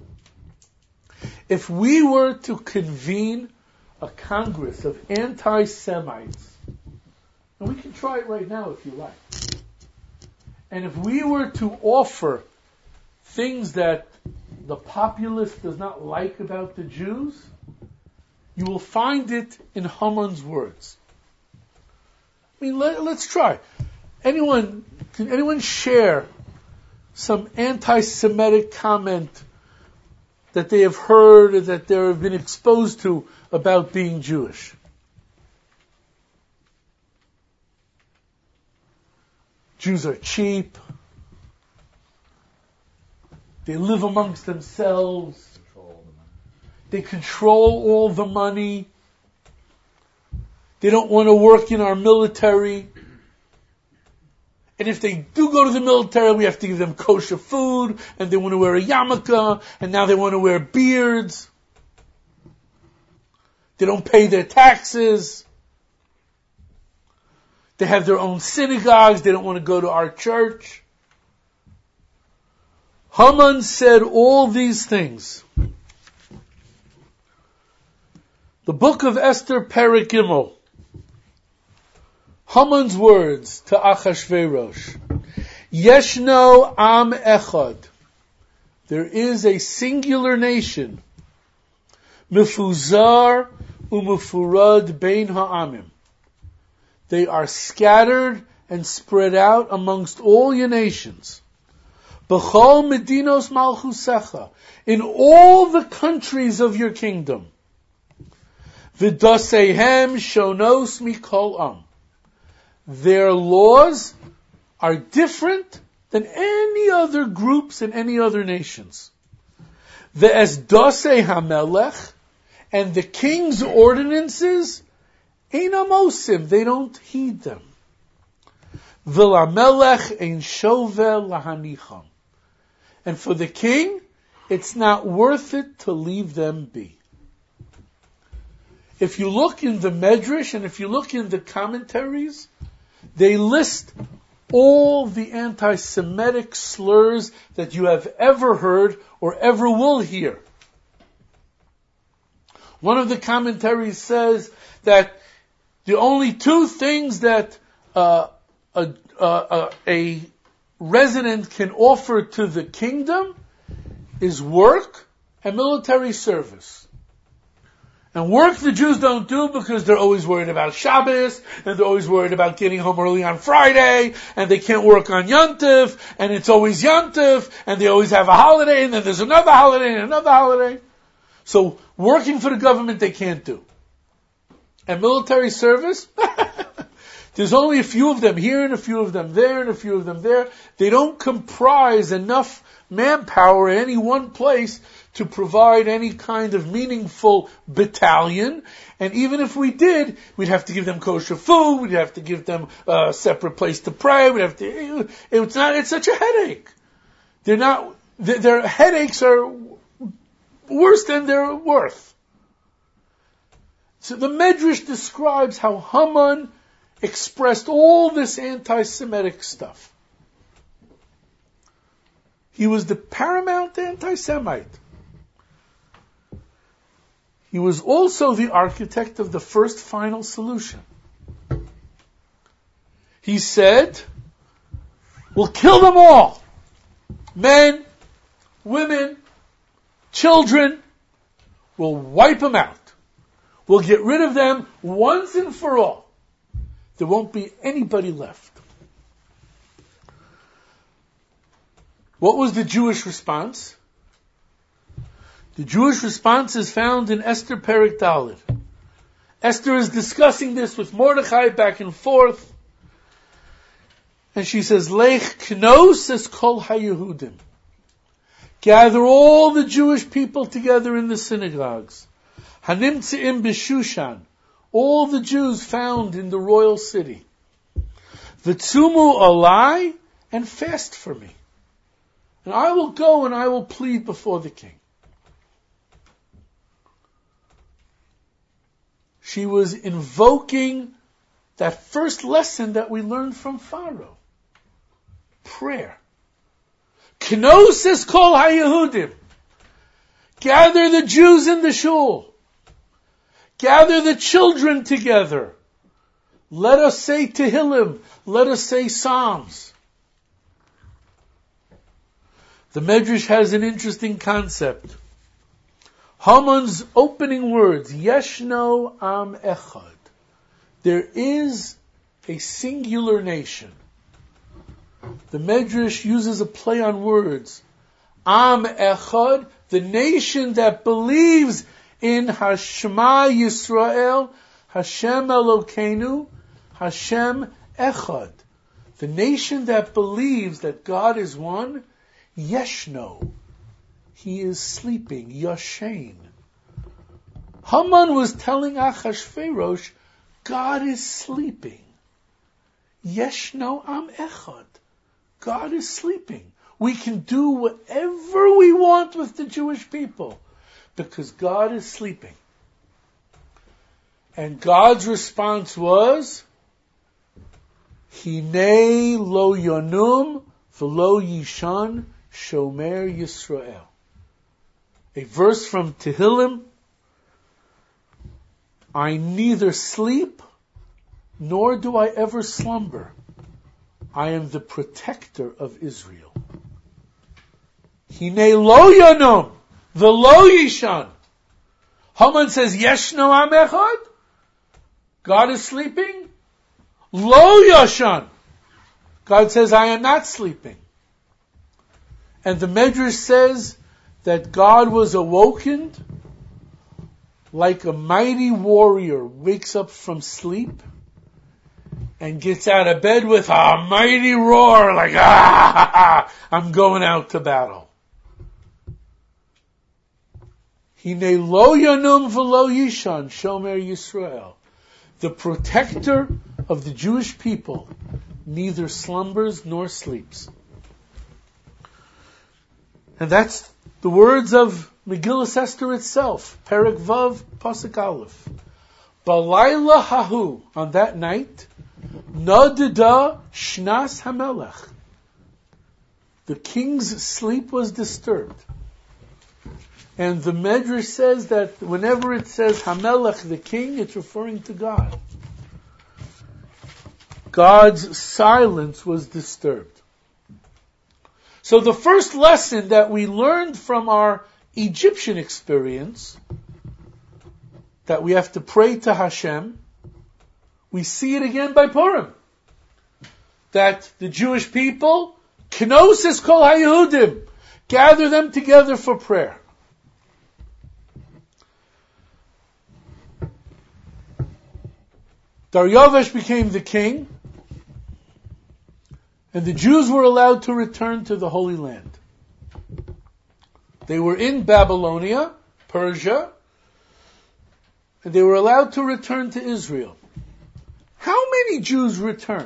If we were to convene a congress of anti-Semites, and we can try it right now if you like, and if we were to offer things that the populace does not like about the Jews, you will find it in Haman's words. I mean, let's try. Can anyone share some anti-Semitic comment that they have heard or that they have been exposed to about being Jewish? Jews are cheap. They live amongst themselves. They control all the money. They don't want to work in our military. And if they do go to the military, we have to give them kosher food, and they want to wear a yarmulke, and now they want to wear beards. They don't pay their taxes. They have their own synagogues. They don't want to go to our church. Haman said all these things. The book of Esther, Perek Gimel. Haman's words to Achashverosh. Yeshno am echad. There is a singular nation. Mifuzar umufurad bein ha'amim. They are scattered and spread out amongst all your nations. B'chol medinos malchusecha. In all the countries of your kingdom. V'dosehem shonos mikol am. Their laws are different than any other groups and any other nations. Ve'esdosei hamelech, and the king's ordinances, einamosim, they don't heed them. V'lamelech ein shovel lahanicham, and for the king, it's not worth it to leave them be. If you look in the Medrash and if you look in the commentaries, they list all the anti-Semitic slurs that you have ever heard or ever will hear. One of the commentaries says that the only 2 things that a resident can offer to the kingdom is work and military service. And work the Jews don't do because they're always worried about Shabbos, and they're always worried about getting home early on Friday, and they can't work on Yom Tov, and it's always Yom Tov, and they always have a holiday, and then there's another holiday, and another holiday. So, working for the government they can't do. And military service? There's only a few of them here, and a few of them there, and a few of them there. They don't comprise enough manpower in any one place to provide any kind of meaningful battalion. And even if we did, we'd have to give them kosher food, we'd have to give them a separate place to pray, it's such a headache. Their headaches are worse than their worth. So the Medrash describes how Haman expressed all this anti-Semitic stuff. He was the paramount anti-Semite. He was also the architect of the first final solution. He said, we'll kill them all. Men, women, children. We'll wipe them out. We'll get rid of them once and for all. There won't be anybody left. What was the Jewish response? The Jewish response is found in Esther Perek Daled. Esther is discussing this with Mordechai back and forth. And she says, Lech knos es kol haYehudim. Gather all the Jewish people together in the synagogues. Hanimtzeim b'Shushan. All the Jews found in the royal city. V'tzumu alai, and fast for me. And I will go and I will plead before the king. She was invoking that first lesson that we learned from Pharaoh. Prayer. Knos es kol haYehudim. Gather the Jews in the shul. Gather the children together. Let us say Tehillim. Let us say Psalms. The Medrash has an interesting concept. Haman's opening words, Yeshno Am Echad. There is a singular nation. The Medrash uses a play on words. Am Echad, the nation that believes in Hashema Yisrael, Hashem Elokeinu, Hashem Echad. The nation that believes that God is one, Yeshno. He is sleeping, Yashen. Haman was telling Achashverosh, God is sleeping. Yeshno Am Echad. God is sleeping. We can do whatever we want with the Jewish people because God is sleeping. And God's response was, Hinei lo yonum v'lo yishan shomer Yisrael. A verse from Tehillim, I neither sleep nor do I ever slumber. I am the protector of Israel. Hinei lo yonum v'lo yishan. Haman says, Yeshno Am Echad. God is sleeping. Lo yashan. God says, I am not sleeping. And the Medrash says that God was awoken like a mighty warrior wakes up from sleep and gets out of bed with a mighty roar like, I'm going out to battle. Hinei lo yanum v'lo yishan shomer Yisrael. The protector of the Jewish people neither slumbers nor sleeps. And that's the words of Megillas Esther itself. Perek Vav, Pasuk Aleph. Balayla hahu, on that night, nadida shnas hamelech. The king's sleep was disturbed. And the Medrash says that whenever it says Hamelech, the king, it's referring to God. God's silence was disturbed. So the first lesson that we learned from our Egyptian experience, that we have to pray to Hashem, we see it again by Purim. That the Jewish people, Knos es kol haYehudim, gather them together for prayer. Daryavesh became the king, and the Jews were allowed to return to the Holy Land. They were in Babylonia, Persia, and they were allowed to return to Israel. How many Jews returned?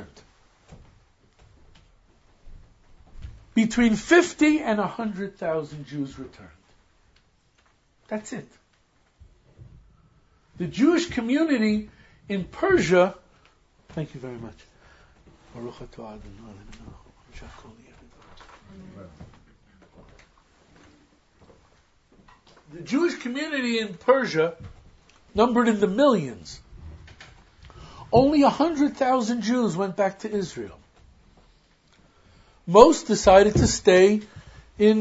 Between 50 and 100,000 Jews returned. That's it. The Jewish community in Persia, thank you very much. the Jewish community in Persia numbered in the millions. Only 100,000 Jews went back to Israel. Most decided to stay in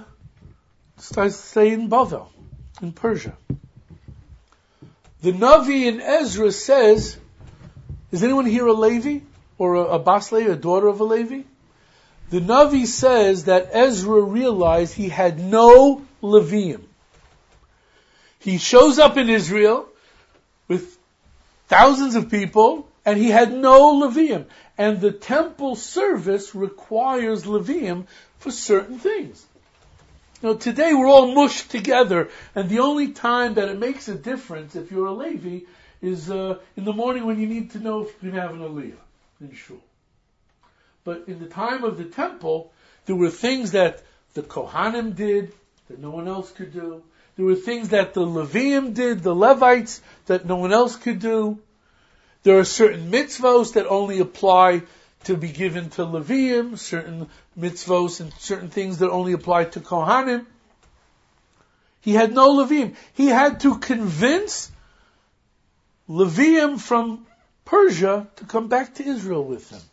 Bavel, in Persia. The Navi in Ezra says, is anyone here a Levi? Or a Bas Levi, a daughter of a Levi? The Navi says that Ezra realized he had no Levium. He shows up in Israel with thousands of people, and he had no Levium. And the temple service requires Levium for certain things. You know, today we're all mushed together, and the only time that it makes a difference if you're a Levi is in the morning when you need to know if you're going to have an Aliyah in Shul. But in the time of the temple, there were things that the Kohanim did that no one else could do. There were things that the Levium did, the Levites, that no one else could do. There are certain mitzvos that only apply to be given to Levium, certain mitzvos and certain things that only apply to Kohanim. He had no Levium. He had to convince Levium from Persia to come back to Israel with him.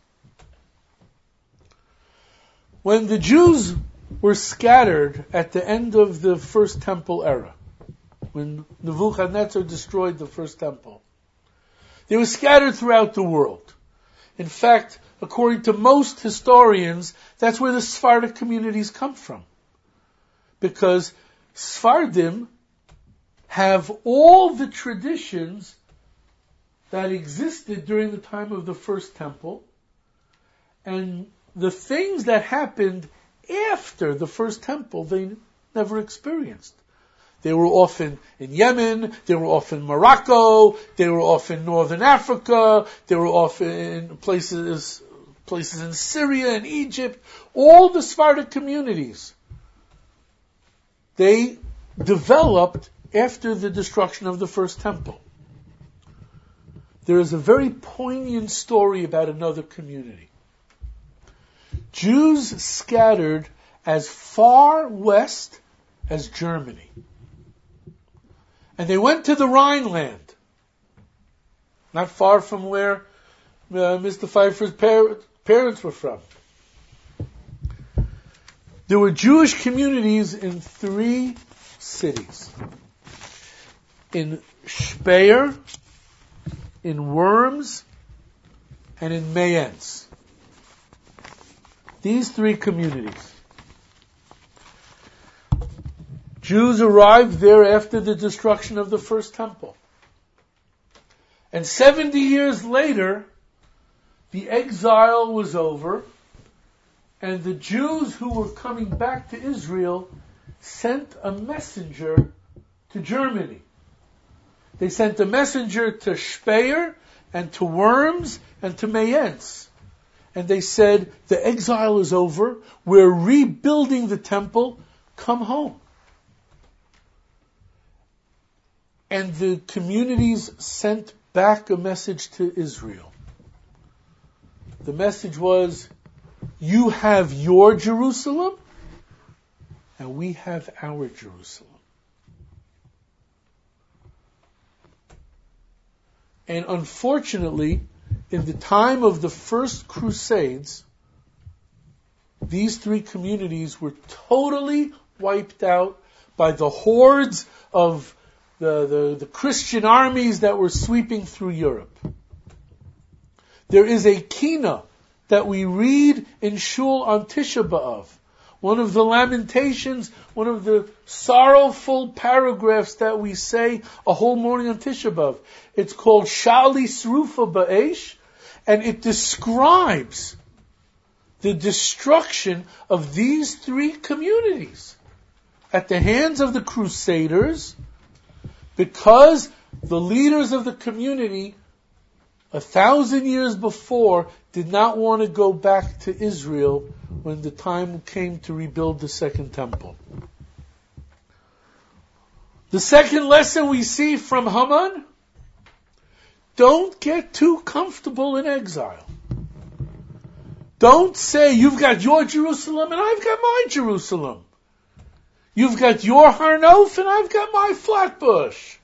When the Jews were scattered at the end of the first temple era, when Nebuchadnezzar destroyed the first temple, they were scattered throughout the world. In fact, according to most historians, that's where the Sephardic communities come from. Because Sephardim have all the traditions that existed during the time of the first temple, and the things that happened after the first temple they never experienced. They were often in Yemen, they were often in Morocco, they were often in Northern Africa, they were often in places in Syria and Egypt. All the Sephardic communities, they developed after the destruction of the first temple. There is a very poignant story about another community. Jews scattered as far west as Germany. And they went to the Rhineland, not far from where Mr. Pfeiffer's parents were from. There were Jewish communities in 3 cities. In Speyer, in Worms, and in Mayence. These 3 communities. Jews arrived there after the destruction of the first temple. And 70 years later, the exile was over, and the Jews who were coming back to Israel sent a messenger to Germany. They sent a messenger to Speyer and to Worms and to Mayence. And they said, the exile is over, we're rebuilding the temple, come home. And the communities sent back a message to Israel. The message was, you have your Jerusalem, and we have our Jerusalem. And unfortunately, in the time of the first Crusades, these 3 communities were totally wiped out by the hordes of the Christian armies that were sweeping through Europe. There is a kina that we read in Shul on Tisha B'Av. One of the lamentations, one of the sorrowful paragraphs that we say a whole morning on Tisha B'Av. It's called Shali Srufa Ba'esh, and it describes the destruction of these 3 communities at the hands of the Crusaders, because the leaders of the community 1,000 years before did not want to go back to Israel when the time came to rebuild the second temple. The second lesson we see from Haman: don't get too comfortable in exile. Don't say, you've got your Jerusalem and I've got my Jerusalem. You've got your Harnof and I've got my Flatbush.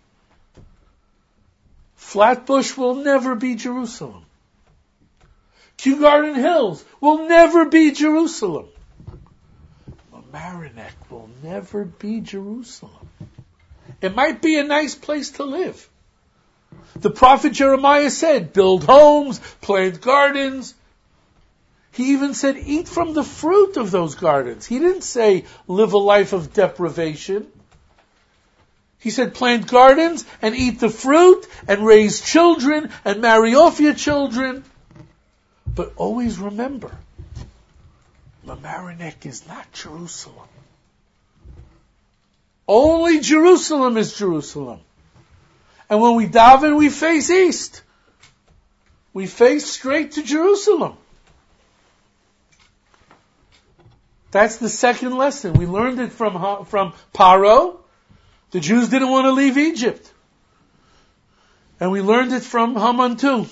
Flatbush will never be Jerusalem. Kew Garden Hills will never be Jerusalem. Mamaroneck will never be Jerusalem. It might be a nice place to live. The prophet Jeremiah said, build homes, plant gardens. He even said, eat from the fruit of those gardens. He didn't say, live a life of deprivation. He said, plant gardens and eat the fruit and raise children and marry off your children. But always remember, Mamaroneck is not Jerusalem. Only Jerusalem is Jerusalem. And when we daven, we face east. We face straight to Jerusalem. That's the second lesson. We learned it from Paro. The Jews didn't want to leave Egypt. And we learned it from Haman too.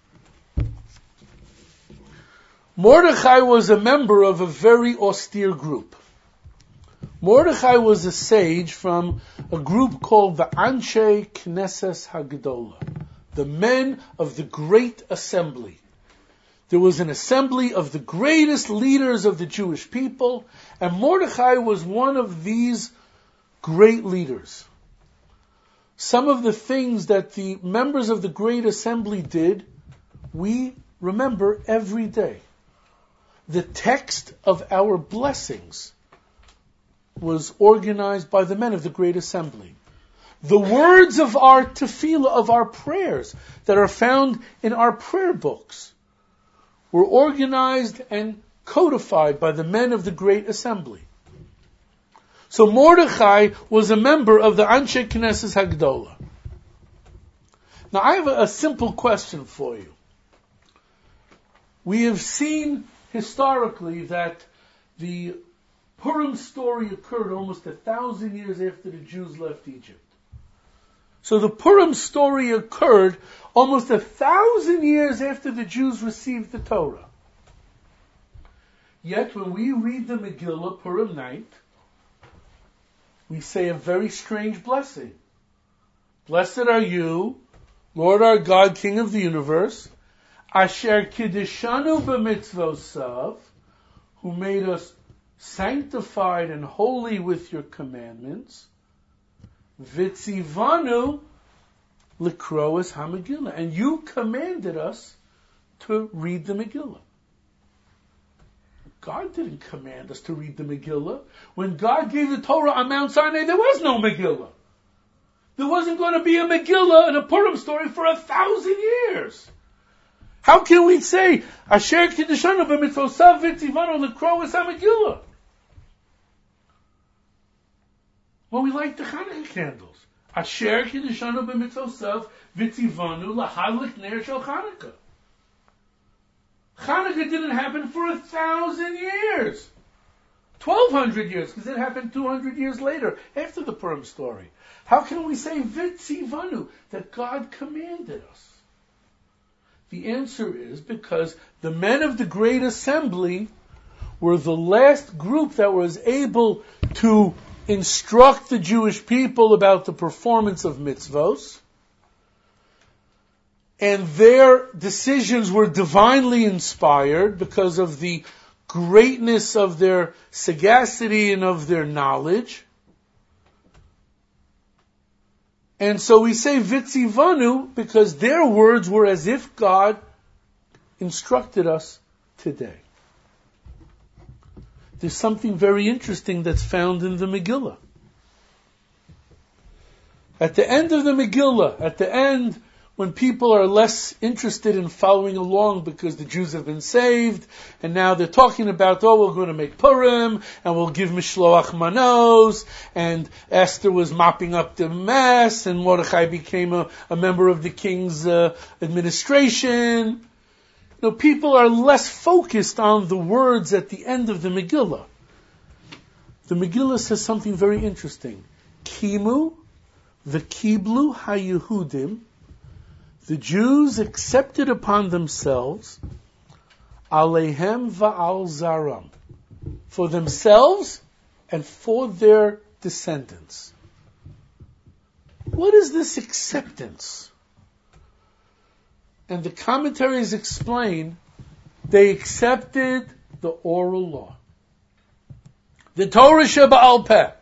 Mordechai was a member of a very austere group. Mordechai was a sage from a group called the Anshe Knesses Hagdola, the men of the Great Assembly. There was an assembly of the greatest leaders of the Jewish people, and Mordechai was one of these great leaders. Some of the things that the members of the Great Assembly did, we remember every day. The text of our blessings was organized by the men of the Great Assembly. The words of our tefillah, of our prayers that are found in our prayer books, were organized and codified by the men of the Great Assembly. So Mordechai was a member of the Anshe Knesses Hagdola. Now I have a simple question for you. We have seen historically that the Purim story occurred almost 1,000 years after the Jews left Egypt. So the Purim story occurred almost 1,000 years after the Jews received the Torah. Yet when we read the Megillah Purim night, we say a very strange blessing. Blessed are you, Lord our God, King of the universe, Asher Kiddishanu b'mitzvosav, who made us sanctified and holy with your commandments, Vitzivanu Likroas HaMegillah, and you commanded us to read the Megillah. God didn't command us to read the Megillah. When God gave the Torah on Mount Sinai, there was no Megillah. There wasn't going to be a Megillah and a Purim story for 1,000 years. How can we say, Asher Kiddishanu b'mitzvosav v'tzivanu l'kroas HaMegillah? Well, we light the Hanukkah candles. Asher Kiddishanu b'mitzvosav v'tzivanu l'hadlik ner shel Hanukkah. Hanukkah didn't happen for 1,000 years. 1,200 years, because it happened 200 years later, after the Purim story. How can we say Vitzivanu, that God commanded us? The answer is because the men of the Great Assembly were the last group that was able to instruct the Jewish people about the performance of mitzvos, and their decisions were divinely inspired because of the greatness of their sagacity and of their knowledge. And so we say Vitzivanu because their words were as if God instructed us today. There's something very interesting that's found in the Megillah. At the end of the Megillah, at the end, when people are less interested in following along because the Jews have been saved, and now they're talking about, we're going to make Purim, and we'll give Mishloach Manos, and Esther was mopping up the mess, and Mordechai became a member of the king's administration. People are less focused on the words at the end of the Megillah. The Megillah says something very interesting. Kimu v'kiblu haYehudim, the Jews accepted upon themselves, Aleihem va'al zaram, for themselves and for their descendants. What is this acceptance? And the commentaries explain they accepted the oral law. The Torah Sheba'al Peh.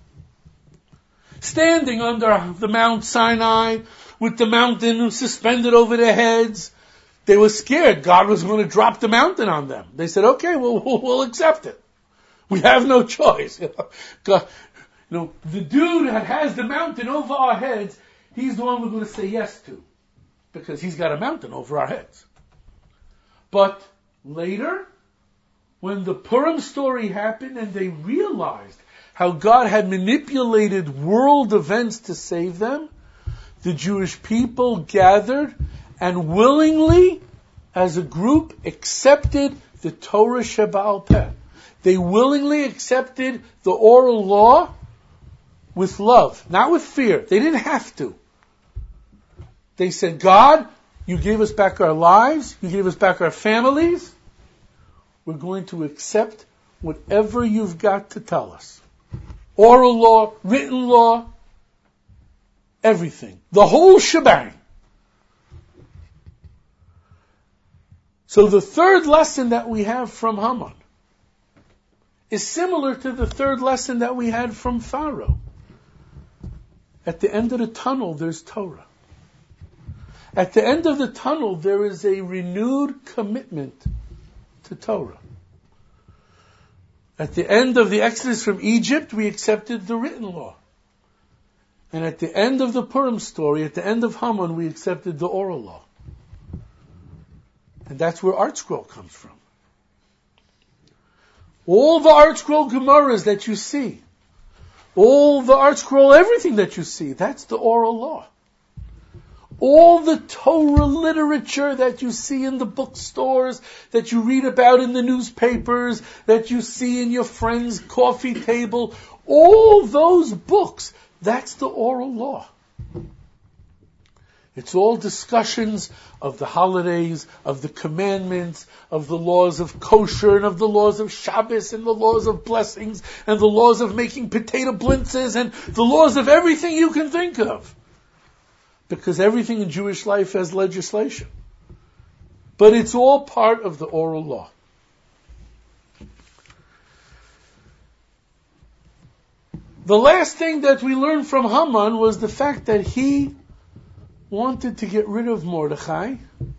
Standing under the Mount Sinai with the mountain suspended over their heads, they were scared God was going to drop the mountain on them. They said, okay, we'll accept it. We have no choice. God, the dude that has the mountain over our heads, he's the one we're going to say yes to. Because he's got a mountain over our heads. But later, when the Purim story happened and they realized how God had manipulated world events to save them, the Jewish people gathered and willingly, as a group, accepted the Torah Sheba'al Peh. They willingly accepted the oral law with love, not with fear. They didn't have to. They said, God, you gave us back our lives, you gave us back our families. We're going to accept whatever you've got to tell us. Oral law, written law, everything. The whole shebang. So the third lesson that we have from Haman is similar to the third lesson that we had from Pharaoh. At the end of the tunnel, there's Torah. At the end of the tunnel, there is a renewed commitment to Torah. At the end of the Exodus from Egypt, we accepted the written law. And at the end of the Purim story, at the end of Haman, we accepted the oral law. And that's where Art Scroll comes from. All the Art Scroll Gemaras that you see, all the Art Scroll, everything that you see, that's the oral law. All the Torah literature that you see in the bookstores, that you read about in the newspapers, that you see in your friend's coffee table, all those books, that's the oral law. It's all discussions of the holidays, of the commandments, of the laws of kosher, and of the laws of Shabbos, and the laws of blessings, and the laws of making potato blintzes, and the laws of everything you can think of. Because everything in Jewish life has legislation. But it's all part of the oral law. The last thing that we learned from Haman was the fact that he wanted to get rid of Mordechai.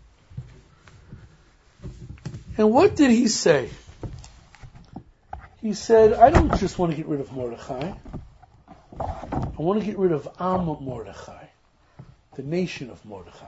And what did he say? He said, I don't just want to get rid of Mordechai. I want to get rid of Am Mordechai, the nation of Mordechai.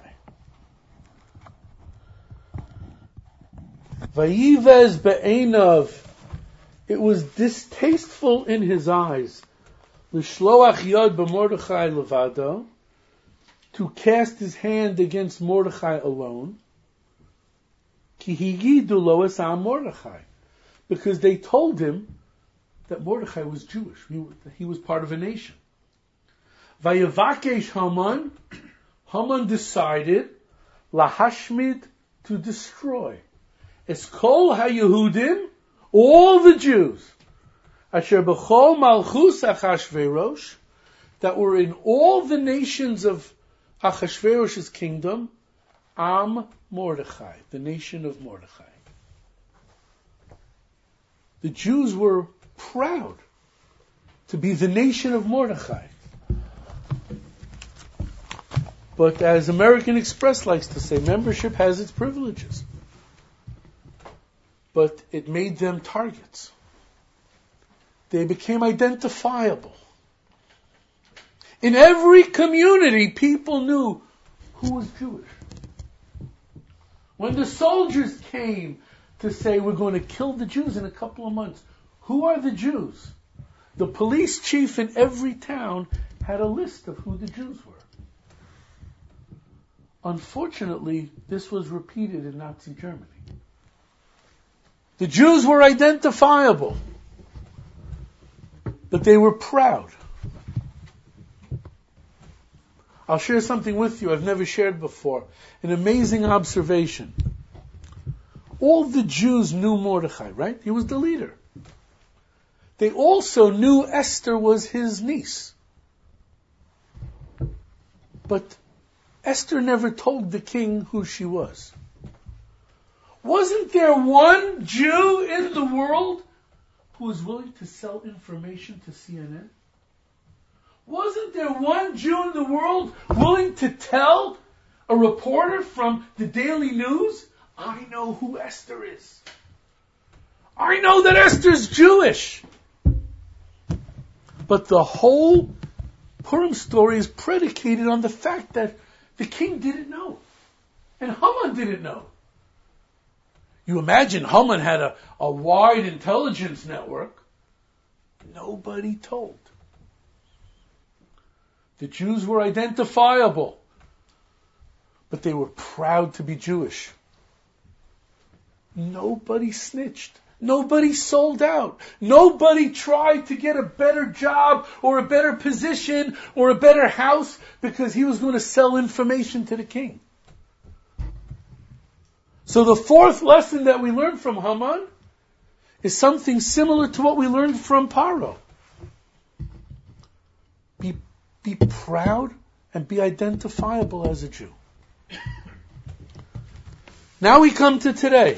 Vayivez be'einav, it was distasteful in his eyes, l'shloach yad b'Mordechai levado, to cast his hand against Mordechai alone, ki higidu lo es am Mordechai, because they told him that Mordechai was Jewish. He was part of a nation. Vayavakesh Haman, Haman decided lahashmid, to destroy. Es kol ha-Yehudim, all the Jews, asher b'chol malchus Achashverosh, that were in all the nations of Achashverosh's kingdom, Am Mordechai, the nation of Mordechai. The Jews were proud to be the nation of Mordechai. But as American Express likes to say, membership has its privileges. But it made them targets. They became identifiable. In every community, people knew who was Jewish. When the soldiers came to say, we're going to kill the Jews in a couple of months, who are the Jews? The police chief in every town had a list of who the Jews were. Unfortunately, this was repeated in Nazi Germany. The Jews were identifiable, but they were proud. I'll share something with you I've never shared before. An amazing observation. All the Jews knew Mordechai, right? He was the leader. they also knew Esther was his niece. But Esther never told the king who she was. Wasn't there one Jew in the world who was willing to sell information to CNN? Wasn't there one Jew in the world willing to tell a reporter from the Daily News, I know who Esther is. I know that Esther's Jewish. But the whole Purim story is predicated on the fact that the king didn't know. And Haman didn't know. You imagine Haman had a wide intelligence network. Nobody told. The Jews were identifiable, but they were proud to be Jewish. Nobody snitched. Nobody sold out. Nobody tried to get a better job or a better position or a better house because he was going to sell information to the king. So the fourth lesson that we learned from Haman is something similar to what we learned from Paro. Be proud and be identifiable as a Jew. Now we come to today.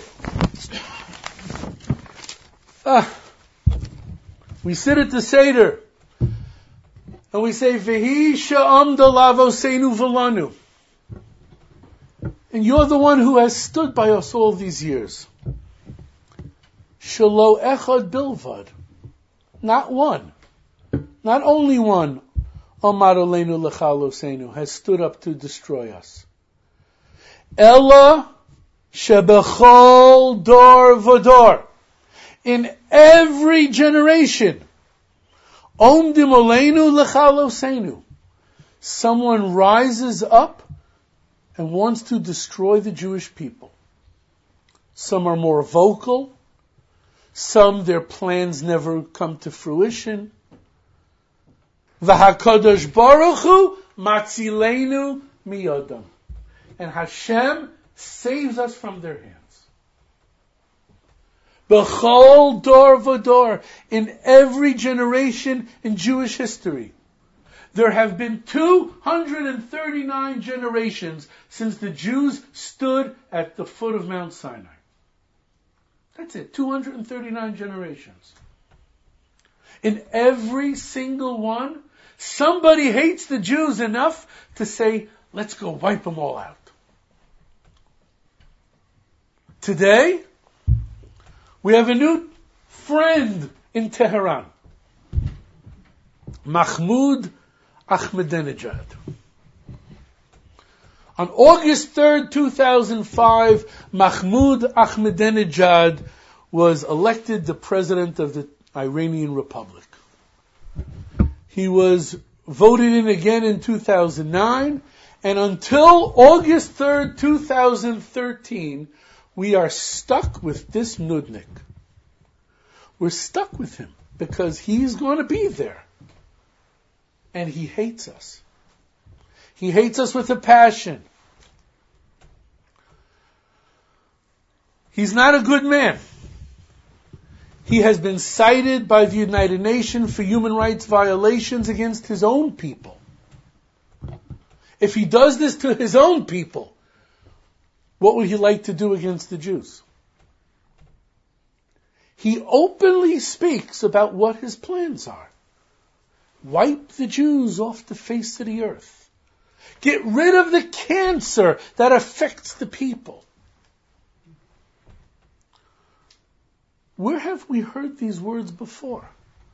We sit at the Seder and we say, V'hi sha'amda lavoseinu v'lanu. And you're the one who has stood by us all these years. Shelo echad bilvad. Not one. Not only one. Amar aleinu lechalosenu. Has stood up to destroy us. Ella shebechol dor v'dor. In every generation. Omdim aleinu lechalosenu. Someone rises up and wants to destroy the Jewish people. Some are more vocal. Some, their plans never come to fruition. V'hakadosh baruch hu matzilenu miyodam. And Hashem saves us from their hands. B'chol dor v'dor. In every generation in Jewish history. There have been 239 generations since the Jews stood at the foot of Mount Sinai. That's it, 239 generations. In every single one, somebody hates the Jews enough to say, let's go wipe them all out. Today, we have a new friend in Tehran. Mahmoud Ahmadinejad. On August 3rd, 2005, Mahmoud Ahmadinejad was elected the president of the Iranian Republic. He was voted in again in 2009, and until August 3rd, 2013, we are stuck with this nudnik. We're stuck with him because he's going to be there. And he hates us. He hates us with a passion. He's not a good man. He has been cited by the United Nations for human rights violations against his own people. If he does this to his own people, what would he like to do against the Jews? He openly speaks about what his plans are. Wipe the Jews off the face of the earth. Get rid of the cancer that affects the people. Where have we heard these words before?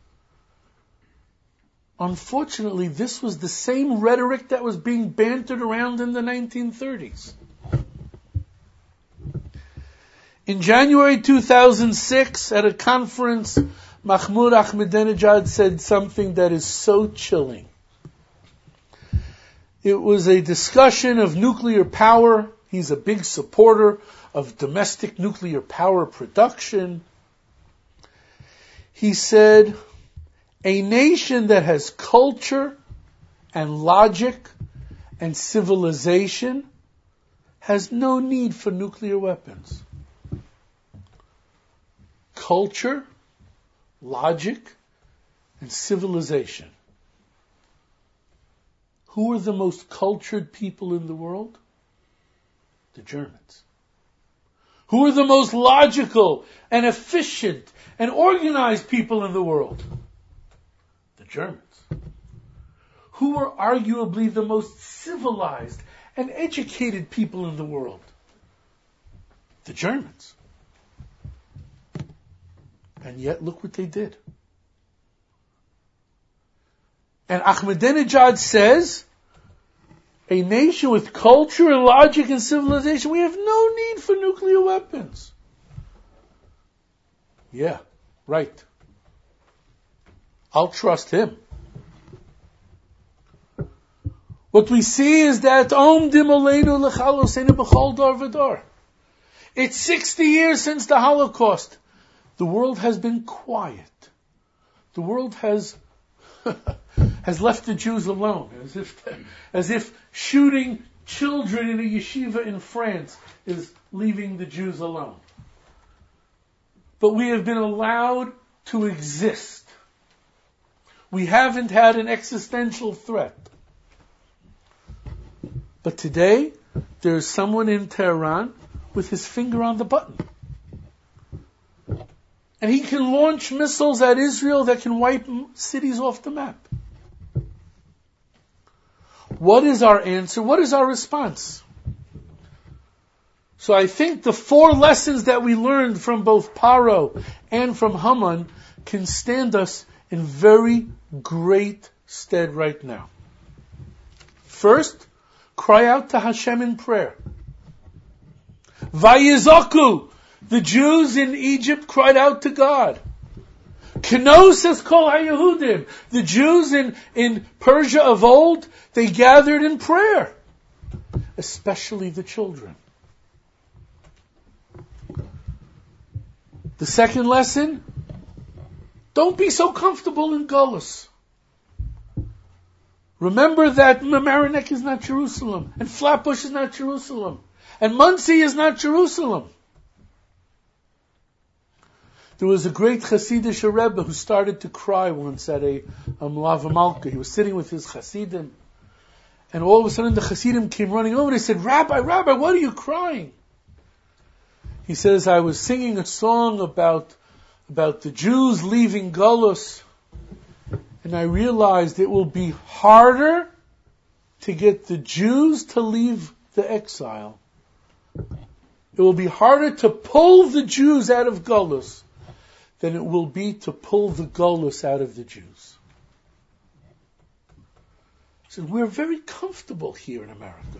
Unfortunately, this was the same rhetoric that was being bantered around in the 1930s. In January 2006, at a conference, Mahmoud Ahmadinejad said something that is so chilling. It was a discussion of nuclear power. He's a big supporter of domestic nuclear power production. He said, a nation that has culture and logic and civilization has no need for nuclear weapons. Culture, logic, and civilization. Who are the most cultured people in the world? The Germans. Who are the most logical and efficient and organized people in the world? The Germans. Who are arguably the most civilized and educated people in the world? The Germans. And yet, look what they did. And Ahmadinejad says, a nation with culture and logic and civilization, we have no need for nuclear weapons. Yeah, right. I'll trust him. What we see is that Om Dim Aleinu L'Chaloseinu B'chol Dar V'Dar. It's 60 years since the Holocaust. The world has been quiet. The world has left the Jews alone, as if shooting children in a yeshiva in France is leaving the Jews alone. But we have been allowed to exist. We haven't had an existential threat. But today, there's someone in Tehran with his finger on the button. And he can launch missiles at Israel that can wipe cities off the map. What is our answer? What is our response? So I think the 4 lessons that we learned from both Paro and from Haman can stand us in very great stead right now. First, cry out to Hashem in prayer. Vayizaku, the Jews in Egypt cried out to God. Keno says Kol HaYehudim, the Jews in Persia of old, they gathered in prayer, especially the children. The second lesson, don't be so comfortable in Golus. Remember that Mamaroneck is not Jerusalem, and Flatbush is not Jerusalem, and Muncie is not Jerusalem. There was a great Hasidic Rebbe who started to cry once at a Mlava Malka. He was sitting with his Hasidim, and all of a sudden the Hasidim came running over. They said, Rabbi, what are you crying? He says, I was singing a song about the Jews leaving Golus, and I realized it will be harder to get the Jews to leave the exile. It will be harder to pull the Jews out of Golus than it will be to pull the Golus out of the Jews. So we're very comfortable here in America.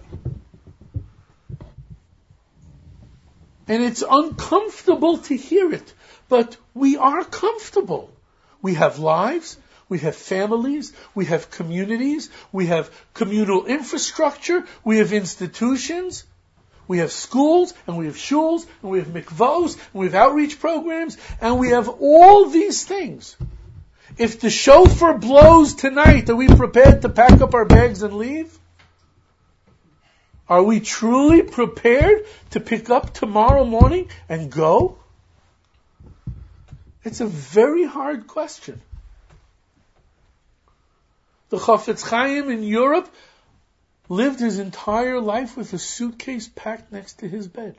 And it's uncomfortable to hear it, but we are comfortable. We have lives, we have families, we have communities, we have communal infrastructure, we have institutions, we have schools, and we have shuls, and we have mikvos, and we have outreach programs, and we have all these things. If the shofar blows tonight, are we prepared to pack up our bags and leave? Are we truly prepared to pick up tomorrow morning and go? It's a very hard question. The Chafetz Chaim in Europe lived his entire life with a suitcase packed next to his bed.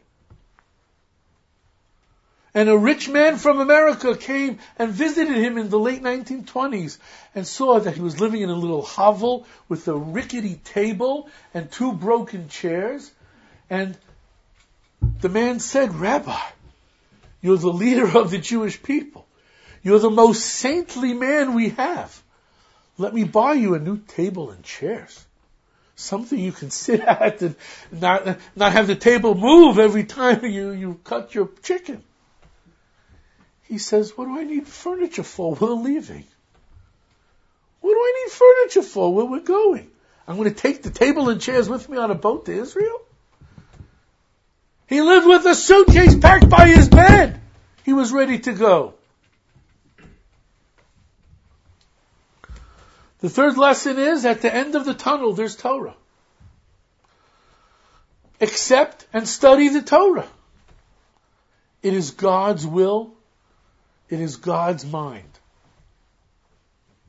And a rich man from America came and visited him in the late 1920s and saw that he was living in a little hovel with a rickety table and 2 broken chairs. And the man said, Rabbi, you're the leader of the Jewish people. You're the most saintly man we have. Let me buy you a new table and chairs. Something you can sit at and not have the table move every time you cut your chicken. He says, what do I need furniture for? We're leaving. What do I need furniture for? Where we're going? I'm going to take the table and chairs with me on a boat to Israel? He lived with a suitcase packed by his bed. He was ready to go. The third lesson is, at the end of the tunnel, there's Torah. Accept and study the Torah. It is God's will. It is God's mind.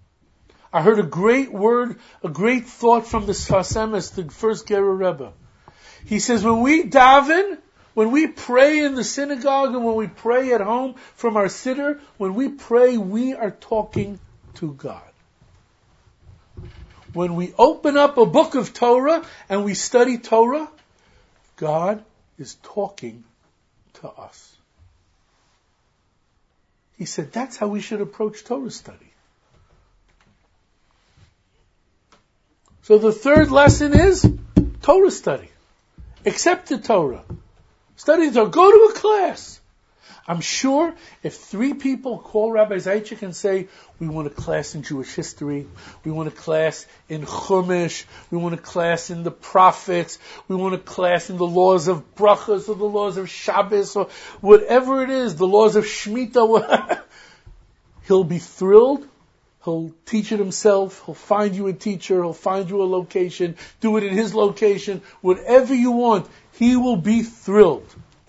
I heard a great word, a great thought from the Sfas Emes, the first Gerer Rebbe. He says, when we daven, when we pray in the synagogue and when we pray at home from our siddur, when we pray, we are talking to God. When we open up a book of Torah and we study Torah, God is talking to us. He said that's how we should approach Torah study. So the third lesson is Torah study. Accept the Torah. Study the Torah. Go to a class. I'm sure if 3 people call Rabbi Zaychik and say, we want a class in Jewish history, we want a class in Chumash, we want a class in the prophets, we want a class in the laws of brachas or the laws of Shabbos or whatever it is, the laws of Shemitah, he'll be thrilled. He'll teach it himself. He'll find you a teacher. He'll find you a location. Do it in his location. Whatever you want, he will be thrilled.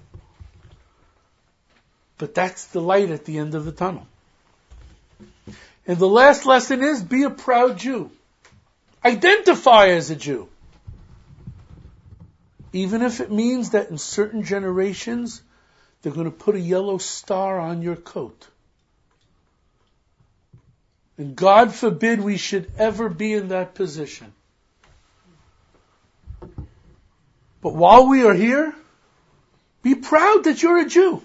But that's the light at the end of the tunnel. And the last lesson is, be a proud Jew. Identify as a Jew. Even if it means that in certain generations, they're going to put a yellow star on your coat. And God forbid we should ever be in that position. But while we are here, be proud that you're a Jew.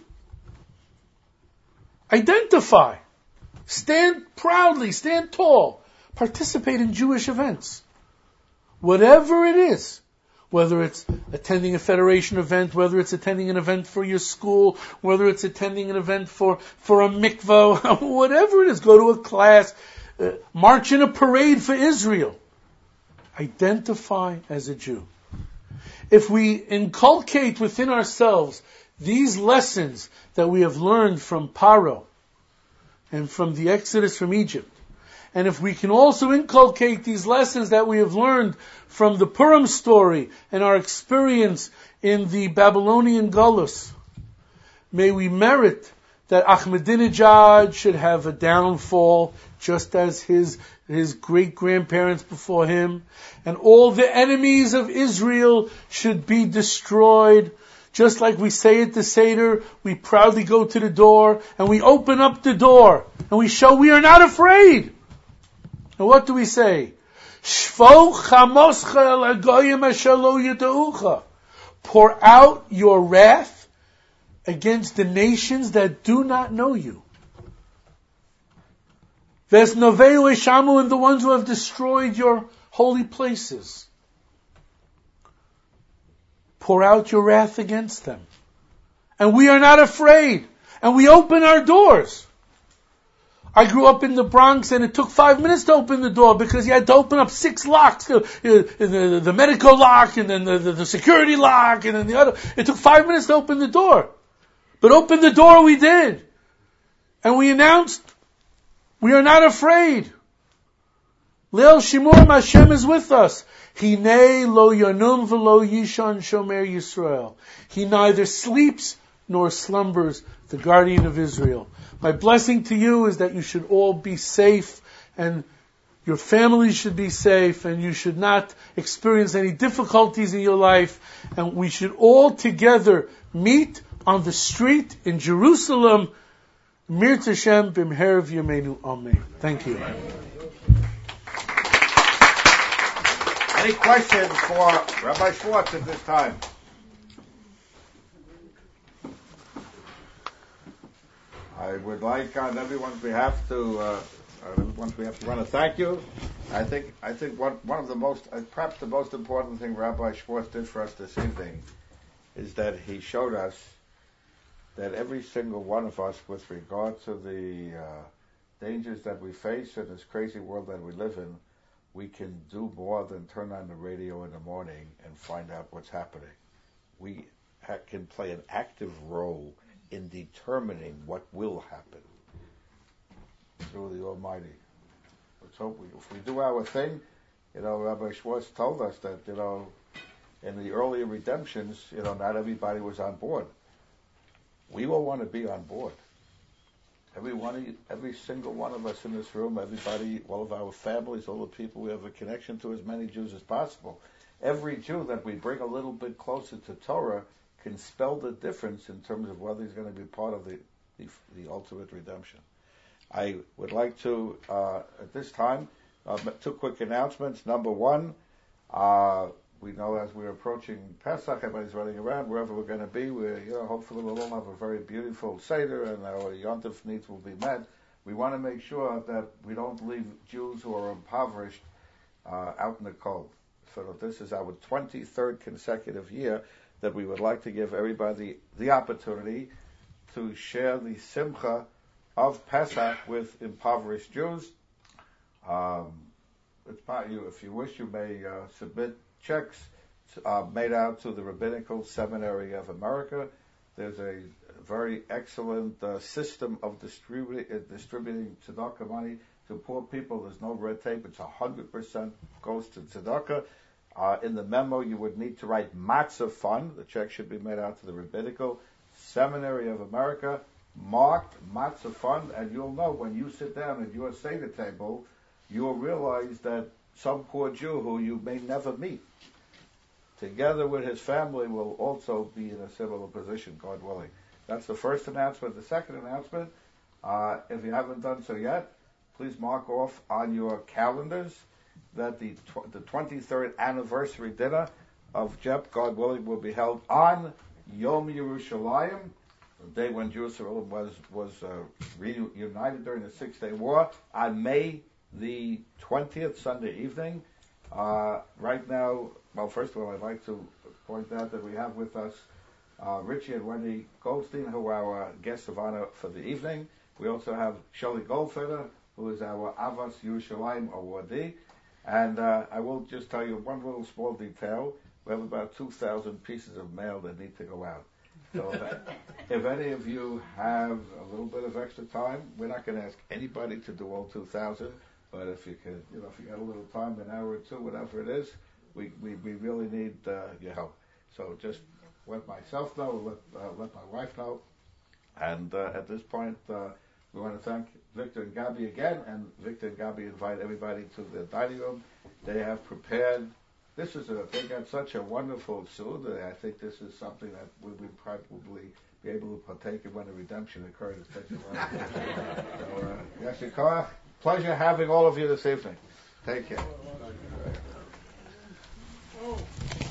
Identify. Stand proudly, stand tall. Participate in Jewish events. Whatever it is. Whether it's attending a federation event, whether it's attending an event for your school, whether it's attending an event for a mikvah, whatever it is, go to a class, march in a parade for Israel. Identify as a Jew. If we inculcate within ourselves these lessons that we have learned from Paro and from the Exodus from Egypt, and if we can also inculcate these lessons that we have learned from the Purim story and our experience in the Babylonian Galus, may we merit that Ahmadinejad should have a downfall just as his great-grandparents before him, and all the enemies of Israel should be destroyed. Just like we say at the Seder, we proudly go to the door and we open up the door and we show we are not afraid. And what do we say? Shvo chamoscha el hagoyim asher lo yidaucha. Pour out your wrath against the nations that do not know you. Vesnoveu eshamu, and the ones who have destroyed your holy places. Pour out your wrath against them. And we are not afraid. And we open our doors. I grew up in the Bronx and it took 5 minutes to open the door because you had to open up 6 locks. The medical lock and then the security lock and then the other. It took 5 minutes to open the door. But open the door we did. And we announced, we are not afraid. Leil Shimur, Hashem is with us. Hinei lo yanum v'lo yishan shomer Yisrael. He neither sleeps nor slumbers, the guardian of Israel. My blessing to you is that you should all be safe and your family should be safe and you should not experience any difficulties in your life. And we should all together meet on the street in Jerusalem. Mir Tashem b'mher v'yameinu. Amen. Thank you. Any questions for Rabbi Schwartz at this time? I would like on everyone's behalf to want to thank you. I think one of the most, perhaps the most important thing Rabbi Schwartz did for us this evening is that he showed us that every single one of us, with regard to the dangers that we face in this crazy world that we live in, we can do more than turn on the radio in the morning and find out what's happening. We can play an active role in determining what will happen through the Almighty. Let's hope if we do our thing, Rabbi Schwartz told us that, in the earlier redemptions, not everybody was on board. We all want to be on board. every single one of us in this room, everybody, all of our families, all the people we have a connection to, as many Jews as possible. Every Jew that we bring a little bit closer to Torah can spell the difference in terms of whether he's going to be part of the ultimate redemption. I would like to, at this time, two quick announcements. Number one, we know as we're approaching Pesach, everybody's running around wherever we're going to be. Hopefully we'll all have a very beautiful Seder and our Yontif needs will be met. We want to make sure that we don't leave Jews who are impoverished out in the cold. So this is our 23rd consecutive year that we would like to give everybody the opportunity to share the simcha of Pesach with impoverished Jews. It's part you. If you wish, you may submit checks made out to the Rabbinical Seminary of America. There's a very excellent system of distributing tzedakah money to poor people. There's no red tape. It's 100% goes to tzedakah. In the memo, you would need to write Matzah Fund. The check should be made out to the Rabbinical Seminary of America, marked Matzah Fund, and you'll know when you sit down at your Seder table, you'll realize that some poor Jew who you may never meet, together with his family, will also be in a similar position, God willing. That's the first announcement. The second announcement, if you haven't done so yet, please mark off on your calendars that the 23rd anniversary dinner of JEP, God willing, will be held on Yom Yerushalayim, the day when Jerusalem was reunited during the Six-Day War, on May the 20th, Sunday evening. Right now, well, first of all, I'd like to point out that we have with us Richie and Wendy Goldstein, who are our guests of honor for the evening. We also have Shelley Goldfeder, who is our Avas Yerushalayim awardee. And I will just tell you one little small detail. We have about 2,000 pieces of mail that need to go out. So if any of you have a little bit of extra time, we're not going to ask anybody to do all 2,000, but if you could, if you got a little time, an hour or two, whatever it is, we really need your help. So just let myself know, let my wife know. And at this point, we want to thank Victor and Gabi again, and Victor and Gabi invite everybody to the dining room. They have prepared, they got such a wonderful food that I think this is something that we would probably be able to partake in when the redemption occurs. So, pleasure having all of you this evening. Take care.